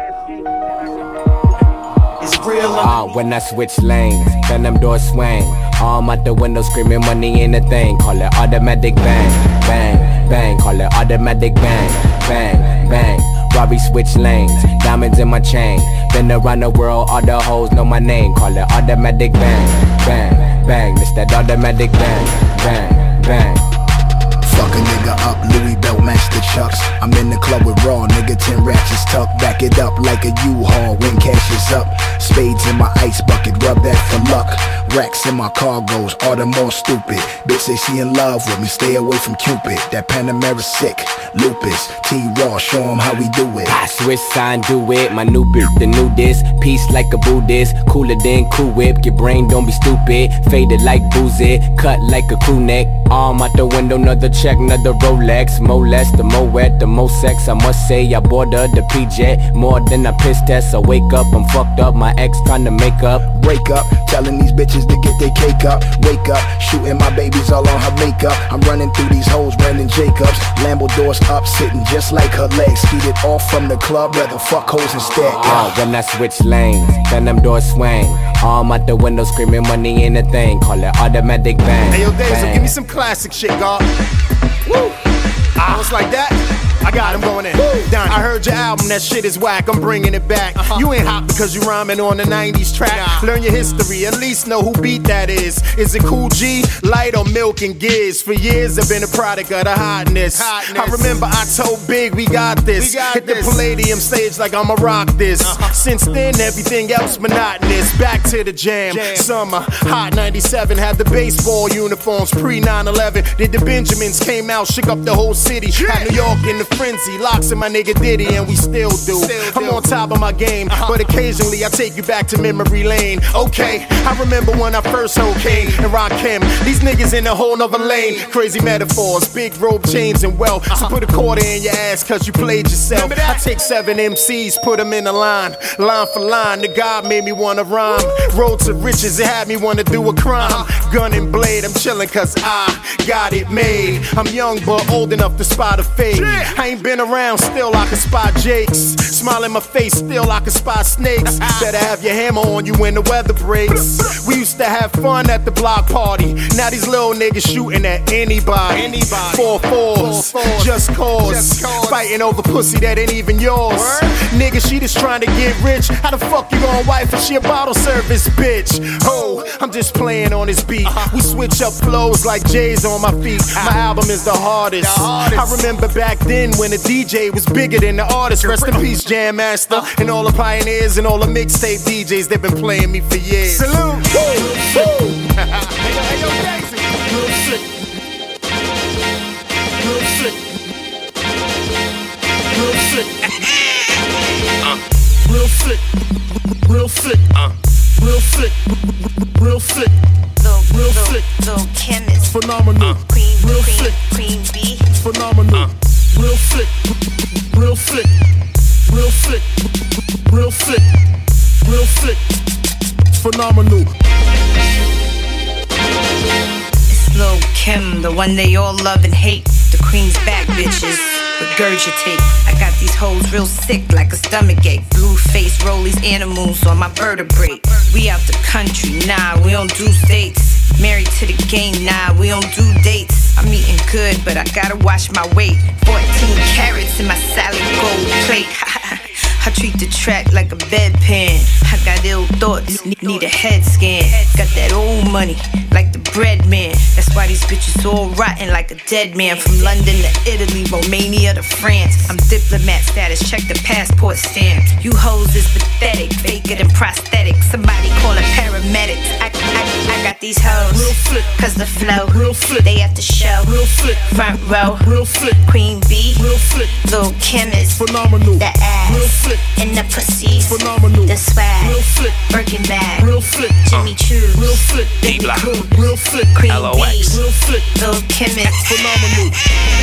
It's real. When I switch lanes, then them doors swing. Arm out the window screaming money ain't a thing. Call it automatic bang, bang, bang. Call it automatic bang, bang, bang. Robbie switch lanes, diamonds in my chain. Been around the world, all the hoes know my name. Call it automatic bang, bang, bang. It's that automatic bang, bang, bang. Fuck a nigga up, Louis Belt match the chucks. I'm in the club with Raw, nigga, 10 ratchets tucked. Back it up like a U-Haul when cash is up. Spades in my ice bucket, rub that for luck. Racks in my cargoes, all the more stupid. Bitch say she in love with me, stay away from Cupid. That Panamera sick, lupus. T-Raw, show him how we do it. I switch sign, do it, my new bitch, the new disc. Peace like a Buddhist, cooler than Cool Whip. Your brain don't be stupid, faded like boozy. Cut like a crew neck, arm out the window, another check, another Rolex. More less, the more wet, the more sex. I must say I bought her the PJ, more than a piss test. So wake up, I'm fucked up, my ex trying to make up. Break up, telling these bitches to get their cake up. Wake up, shooting my babies all on her makeup. I'm running through these hoes, Brandon Jacobs. Lambo doors up, sitting just like her legs. Skeeted off from the club, rather fuck hoes instead. When I switch lanes, then them doors swing. Arm out the window screaming money ain't a thing. Call it automatic bang. Hey yo, Daisy, bang. give me some classic shit, God. Woo! It's like that. I got him going in. Done. I heard your album, that shit is whack, I'm bringing it back. You ain't hot because you rhyming on the 90s track. Learn your history, at least know who beat that is. Is it Cool G, Light, or Milk and Giz? For years I've been a product of the hotness. I remember I told Big we got this. Hit the Palladium stage like I'ma rock this. Since then everything else monotonous. Back to the jam. Summer, hot 97, had the baseball uniforms pre 9/11. Did the Benjamins, came out, shook up the whole city. Had New York in the frenzy, locks in my nigga Diddy, and we still do. I'm on top of my game, but occasionally I take you back to memory lane. Okay, I remember when I first heard Kane and Rakim. These niggas in a whole nother lane. Crazy metaphors, big rope chains and wealth. So put a quarter in your ass cause you played yourself. I take 7 MCs, put them in a line for line. The God made me wanna rhyme. Road to riches, it had me wanna do a crime. Gun and blade, I'm chillin' cause I got it made. I'm young but old enough to spot a fade. I ain't been around, still I can spot jakes. Smile in my face, still I can spot snakes. Better have your hammer on you when the weather breaks. We used to have fun at the block party. Now these little niggas shooting at anybody. 4-4s, just cause. Fighting over pussy that ain't even yours. Nigga, she just trying to get rich. How the fuck you gon' wife if she a bottle service bitch? Oh, I'm just playing on this beat. We switch up flows like J's on my feet. My album is the hardest. I remember back then when the DJ was bigger than the artist. Rest in peace, Jam Master, and all the pioneers and all the mixtape DJs. They've been playing me for years. Salute! Hey yo, Daisy. Real sick. Real sick. Real sick. Real sick. Real sick. Real sick. Real sick. Real sick. Little Kim is phenomenal. Real sick. Queen B. Phenomenal. Real sick. Real sick. Real sick. Real sick. Real sick. Phenomenal. It's Lil Kim, the one they all love and hate. The Queen's back, bitches. Regurgitate. I got these hoes real sick like a stomach ache. Blue face, roll these animals on my vertebrae. We out the country, nah, we don't do states. Married to the game, nah, we don't do dates. I'm eating good, but I gotta watch my weight. 14 carats in my salad gold plate. I treat the track like a bedpan. I got ill thoughts, need a head scan. Got that old money, like the bread man. That's why these bitches all rotten like a dead man. From London to Italy, Romania to France. I'm diplomat status, check the passport stamps. You hoes is pathetic, faker than prosthetic. Somebody call a paramedic. I got these hoes, real flip, cause the flow, real flip. They at the show, real flip. Front row, real flip. Queen B, real flip. Little Chemist, phenomenal. The ass, real flip. And the pussies, phenomenal. The swag, real flip. Birkin bag, real flip. Jimmy Choo, real flip. D-Block, real flip. Queen LOX. B, real flip. Little Chemist, phenomenal.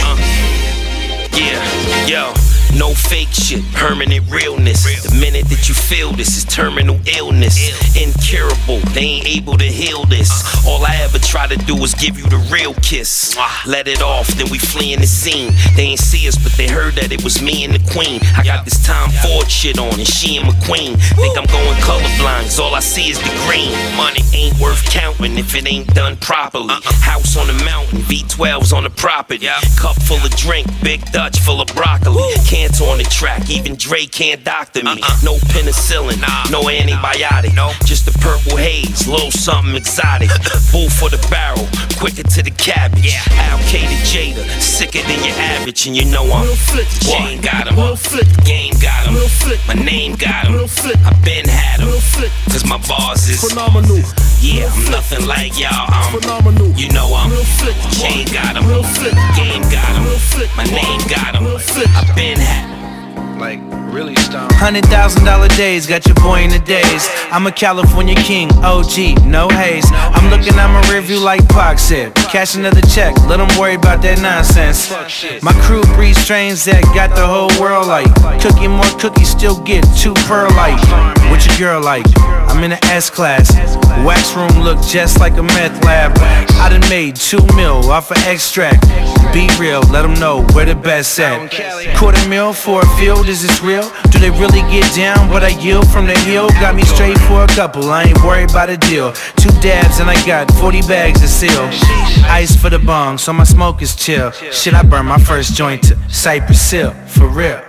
Yeah, yo. No fake shit, permanent realness. The minute that you feel this is terminal illness. Incurable, they ain't able to heal this. All I ever try to do is give you the real kiss. Let it off, then we flee in the scene. They ain't see us, but they heard that it was me and the queen. I got this Tom Ford shit on and she and McQueen. Think I'm going colorblind, cause all I see is the green. Money ain't worth counting if it ain't done properly. House on the mountain, V12s on the property. Cup full of drink, Big Dutch full of broccoli. Cancer on the track, even Dre can't doctor me. No penicillin, no antibiotic. Just a purple haze, little something exotic. Bull for the barrel, quicker to the cabbage. Al-K to Jada, sicker than your average. And you know I'm Jane got him, game got him, my name got him. I been had him, cause my bars is phenomenal. Yeah, I'm nothing like y'all, I'm phenomenal. You know I'm Jane got him, game got him, my name got him. I been had him. Like, really stoned. $100,000 days, got your boy in the days. I'm a California king, OG, no haze. I'm looking at my rearview like Pac said. Cash another check, let them worry about that nonsense. My crew breeds strains that got the whole world like. Cookie more cookies, still get 2 perlite. What your girl like? I'm in the S-class. Wax room look just like a meth lab. I done made 2 mil off of extract. Be real, let them know where the best at. $250,000 for a field, is this real? Do they really get down what I yield from the hill? Got me straight for a couple, I ain't worried about a deal. 2 dabs and I got 40 bags to seal. Ice for the bong, so my smoke is chill. Shit, I burn my first joint to Cypress Hill, for real.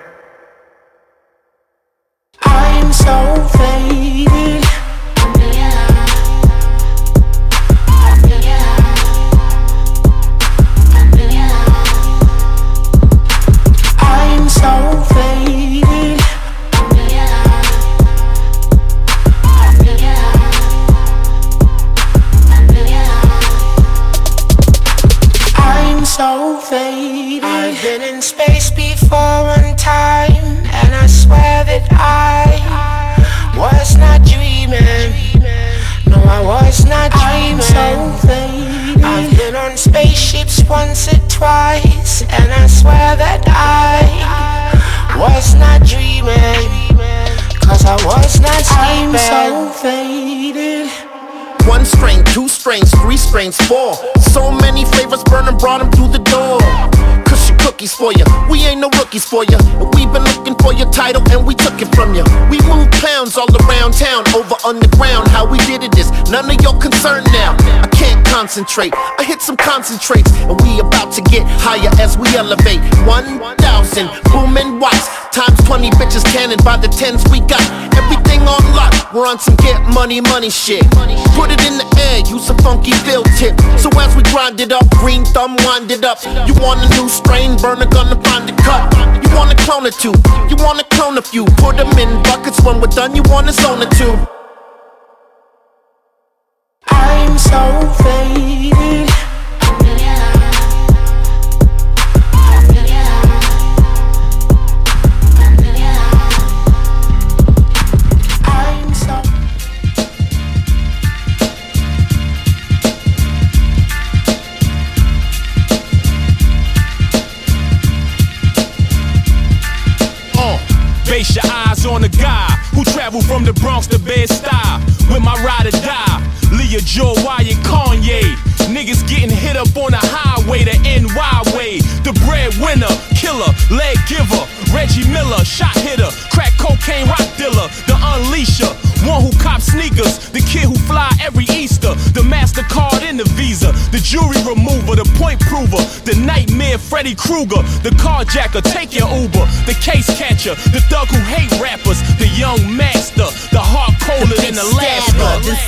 I'm so faded. I'm so faded. I'm so faded. I've been in space before one time, and I swear that I was not dreaming. No, I was not dreaming. I'm so faded. I've been on spaceships once or twice, and I swear that I was not dreaming. Cause I was not sleeping. I'm so faded. 1 strain, 2 strains, 3 strains, 4. So many flavors, burn and brought them through the door. Cushy cookies for ya, we ain't no rookies for ya. We've been looking for your title and we took it from ya. We moved pounds all around town, over underground. How we did it is none of your concern now. I can't concentrate, I hit some concentrates, and we about to get higher as we elevate. 1,000 booming watts, times 20 bitches cannon by the 10s we got. Everything on lock, we're on some get money shit. Put it in the air, use a funky field tip. So as we grind it up, green thumb wind it up. You want a new strain, burner gonna find a cut. You wanna clone a 2, you wanna clone a few. Put them in buckets, when we're done you wanna zone a 2. I'm so faded. Base your eyes on a guy who traveled from the Bronx to Bed-Stuy with my ride or die. Leah, Joe, Wyatt, Kanye. Niggas getting hit up on the highway, the NY way. The breadwinner, killer, leg giver. Reggie Miller, shot hitter, crack cocaine rock dealer. The unleasher, one who cops sneakers. The kid who fly every Easter. The MasterCard and the Visa. The jewelry remover, the point prover. The nightmare Freddy Krueger. The carjacker, take your Uber. The case catcher, the thug who hate rappers. The young master, the heart colder than Alaska. The slapper,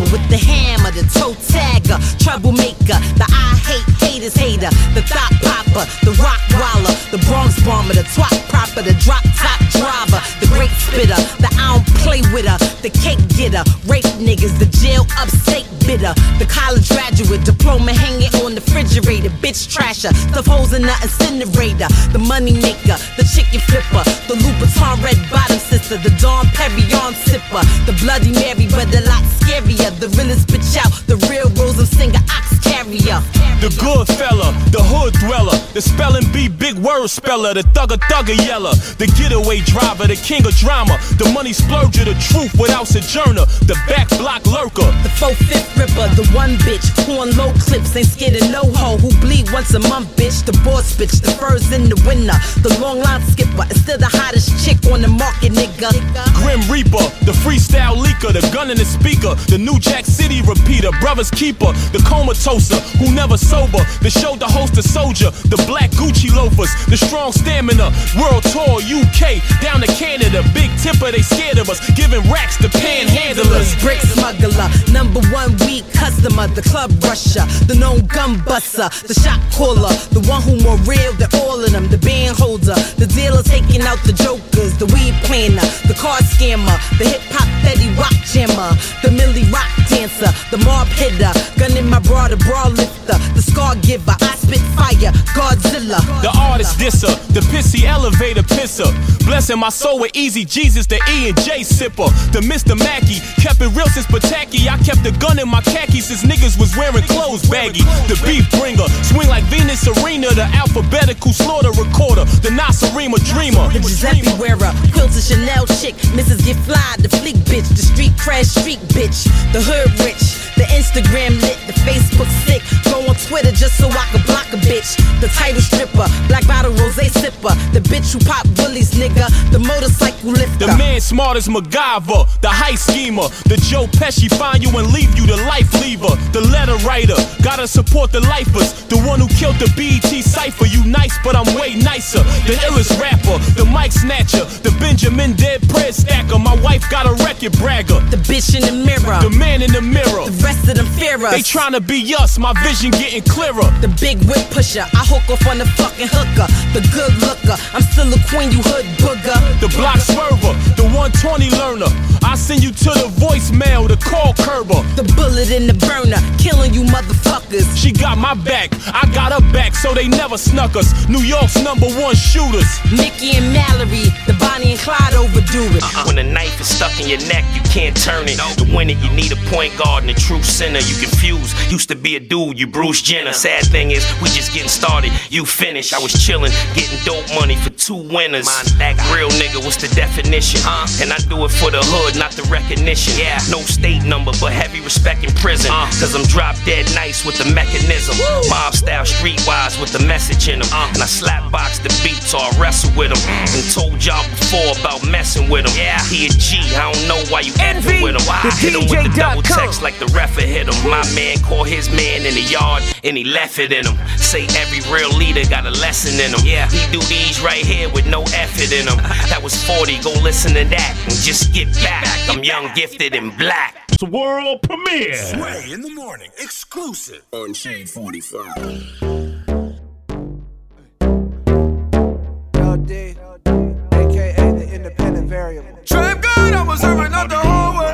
with the hammer, the toe tagger, troublemaker, the I hate haters hater, the thought popper, the rock waller, the Bronx bomber, the twat propper, the drop top driver, the great spitter, the I don't play with her, the cake getter, rape niggas, the jail upstate bitter, the college graduate, diploma hanging on the refrigerator, bitch trasher, stuff holes in the incinerator, the money maker, the chicken flipper, the Louboutin red bottom sister, the Dom Perignon sipper, the Bloody Mary, but a lot scarier, the realest bitch out, the real Rosa singer, ox carrier. The good fella, the hood dweller, the spelling bee big word speller, the thugger yeller, the getaway driver, the king of drama, the money splurger, the truth without sojourner, the back block lurker, the 4/5 ripper, the one bitch who on low clips ain't scared of no hoe, who bleed once a month bitch, the boss bitch, the furs in the winter, the long line skipper, and still the hottest chick on the market, nigga. Grim Reaper, the freestyle leaker, the gun in the speaker, the New Jack City repeater, brother's keeper, the comatoser who never sober, the shoulder host, the soldier, the black Gucci loafers, the strong stamina, world tour, UK, down to Canada, big tipper, they scared of us, giving racks to panhandlers. Brick smuggler, number one weed customer, the club rusher, the known gun buster, the shot caller, the one who more real than all of them, the band holder, the dealer taking out the jokers, the weed planner, the car scammer, the hip hop Fetty rock jammer, the Millie rock dancer, the mob hitter, gun in my bra, the bra lifter, the scar giver, I spit fire, Godzilla. The artist disser, the pissy elevator pisser, blessing my soul with easy Jesus, the E and J sipper, the Mr. Mackey, kept it real since Pataki, I kept the gun in my khaki since niggas was wearing clothes baggy, the beef bringer, swing like Venus Arena, the alphabetical slaughter recorder, the Nasarima dreamer, the Giuseppe wearer, quilted Chanel chick, Mrs. Get Fly, the fleek bitch, the street crash street bitch, the hood rich, the Instagram lit, the Facebook sick, go on Twitter just so I could block a bitch, the title stripper, black bottle rosé sipper, the bitch who pop bullies nigga, the motorcycle lifter, the man smart as MacGyver, the high schemer, the Joe Pesci find you and leave you, the life leaver, the letter writer, gotta support the lifers, the one who killed the BET cypher, you nice but I'm way nicer, the illest rapper, the mic snatcher, the Benjamin Dead Prayer stacker, my wife got a record bragger, the bitch in the mirror, the man in the mirror, the rest of them fear us, they tryna be us, my vision getting clearer, the big whip pusher, I hook off on the fucking hooker, the good looker, I'm still a queen, you hood booger, the block swerver, the 120 learner, I send you to the voicemail, the call curber, the bullet in the burner, killing you motherfuckers, she got my back, I got her back, so they never snuck us, New York's #1 shooters, Mickey and Mallory, the Bonnie and Clyde overdo it, when a knife is stuck in your neck, you can't turn it, to win it, you need a point guard and a true center, you confused, used to be a dude, you Bruce Jenner, sad thing is, we just getting started, you finish, I was chillin', getting dope money for 2 winners, that real nigga, what's the definition, and I do it for the hood, not the recognition, no state number, but heavy respect in prison, cause I'm drop dead nice with the mechanism, mob style streetwise with the message in them, and I slap box the beats or I wrestle with them, and told y'all before about messing with him, he a G, I don't know why you effing with him, I hit him with the double text like the ref hit him, my man caught his man in the yard, and he left it in him, say every real leader got a lesson in him, he do these right here with no effort in him, that was 40, go listen to that, and just get back, I'm young, gifted, and black. It's world premiere. Sway in the morning, exclusive on Shade 45. LD, aka the independent variable. Trap God, I was serving up the whole way.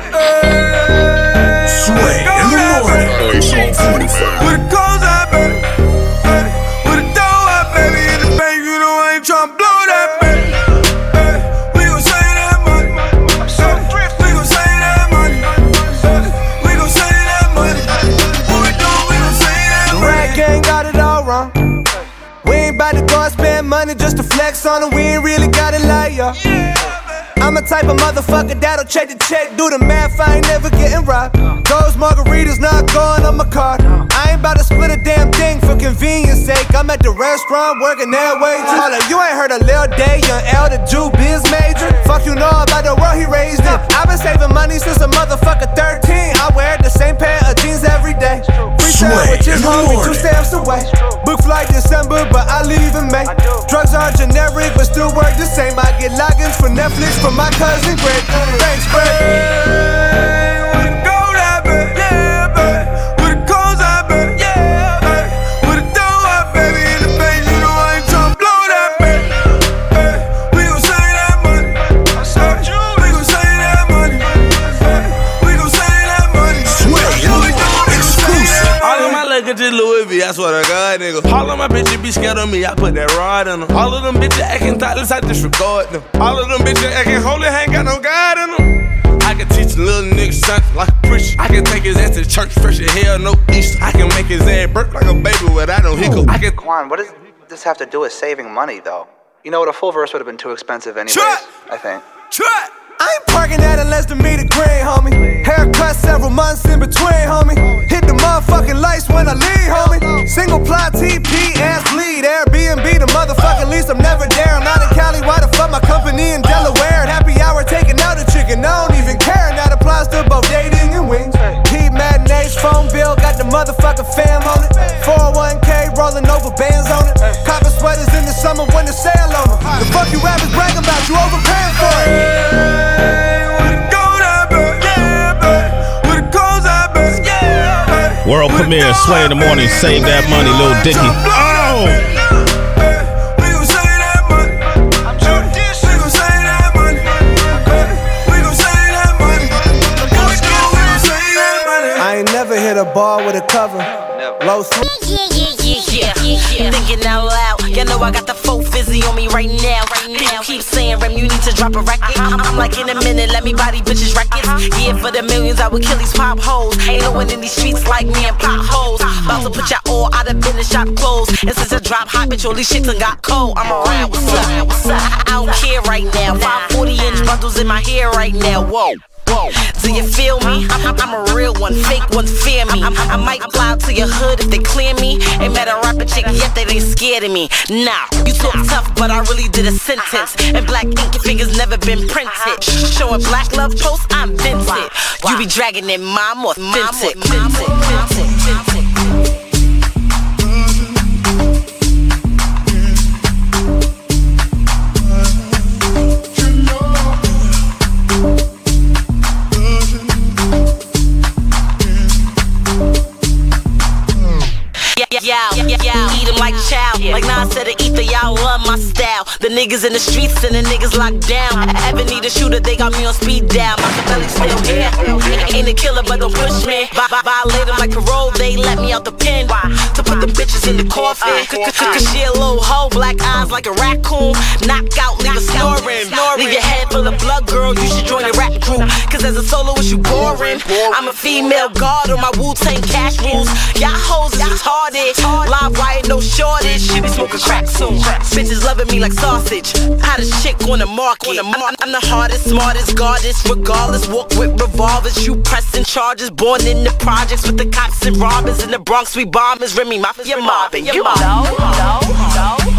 Sway in the morning on Shade 45. With a clothes out, baby. With a dough out, baby. In the bank, you know I ain't tryna blow that, baby. We gon' save that money. We gon' save that money. We gon' save that money. What we do, we gon' save that money. The Rag Gang got it all wrong. We ain't bout to go and spend money just to flex on them. We ain't really gotta lie, y'all. I'm the type of motherfucker that'll check the check, do the math, I ain't never getting robbed. Those margaritas not going on my card. I ain't about to split a damn thing for convenience sake. I'm at the restaurant working that wages. Hold up, you ain't heard of Lil Day, young L, the Jew biz major. Fuck you know about the world he raised in. I've been saving money since a motherfucker 13. I wear the same pair of jeans every day. Freestyle with just homie, 2 steps away. Book flight December, but I leave in May. Drugs are generic, but still work the same. I get logins for Netflix from my cousin Greg. Thanks, Greg. Go that, baby. All of my bitches be scared of me, I put that rod in them. All of them bitches acting thoughtless, I disregard them. All of them bitches acting holy, ain't got no God in them. I can teach a little nigga something like a preacher. I can take his ass to church, fresh as hell, no Easter. I can make his ass burp like a baby without no hiccup. Quan, what does this have to do with saving money, though? You know what, a full verse would have been too expensive anyways, I think. Try. I ain't parking at a less than meter green, homie. Haircut several months in between, homie. Hit the motherfucking lights when I leave, homie. Single ply TP, ass bleed. Airbnb, the motherfucking lease. I'm never there. I'm not in Cali. Why the fuck my company in Delaware? At happy hour, taking out a chicken. I don't even care. And that applies to both dating and wings. Heat matinees, phone bill, got the motherfucking fam on it. 401k, rolling over bands on it. Copper sweaters in the summer when the sale on them. The fuck you rappers bragging about? You overpaying for it. World premiere, Sway in the Morning, Save That Money, Lil Dicky. Oh! I ain't never hit a bar with a cover. Low Thinking out loud, you know I got the full fizzy on me right now. People keep saying, Rem, you need to drop a record. I'm like, in a minute, let me body bitches records. Yeah, for the millions, I would kill these pop hoes. Ain't no one in these streets like me and pop hoes. About to put y'all all out of business, shop clothes. And since I drop hot, bitch, all these shit done got cold. I'm around, what's up? I don't care right now. 540-inch bundles in my hair right now, whoa. Do you feel me? I'm a real one, fake ones fear me. I might fly out to your hood if they clear me. Ain't met a rapper chick yet that ain't scared of me. Nah, you talk tough, but I really did a sentence. And black ink, your fingers never been printed. Showing black love posts, I'm vintage. You be dragging in mom authentic. Eat them like chow. Like Nas said to ether, y'all love my style. The niggas in the streets and the niggas locked down. Ever need a shooter, they got me on speed dial. My belly still here. Ain't a killer, but don't push me. Violate them like parole, they let me out the pen. To put the bitches in the coffin. Cause she a little hoe, black eyes like a raccoon. Knock out, leave her snoring. Leave your head full of blood, girl, you should join the rap crew. Cause as a soloist, you boring. I'm a female guard on my Wu-Tang cash rules. Y'all hoes is retarded. Live wire, no shortage. She be smoking crack soon. Bitches loving me like sausage. Hottest chick on the market. I'm the hardest, smartest, goddess. Regardless, walk with revolvers. You pressing charges. Born in the projects with the cops and robbers. In the Bronx, we bombers. Remy Mafia mobbing. You know.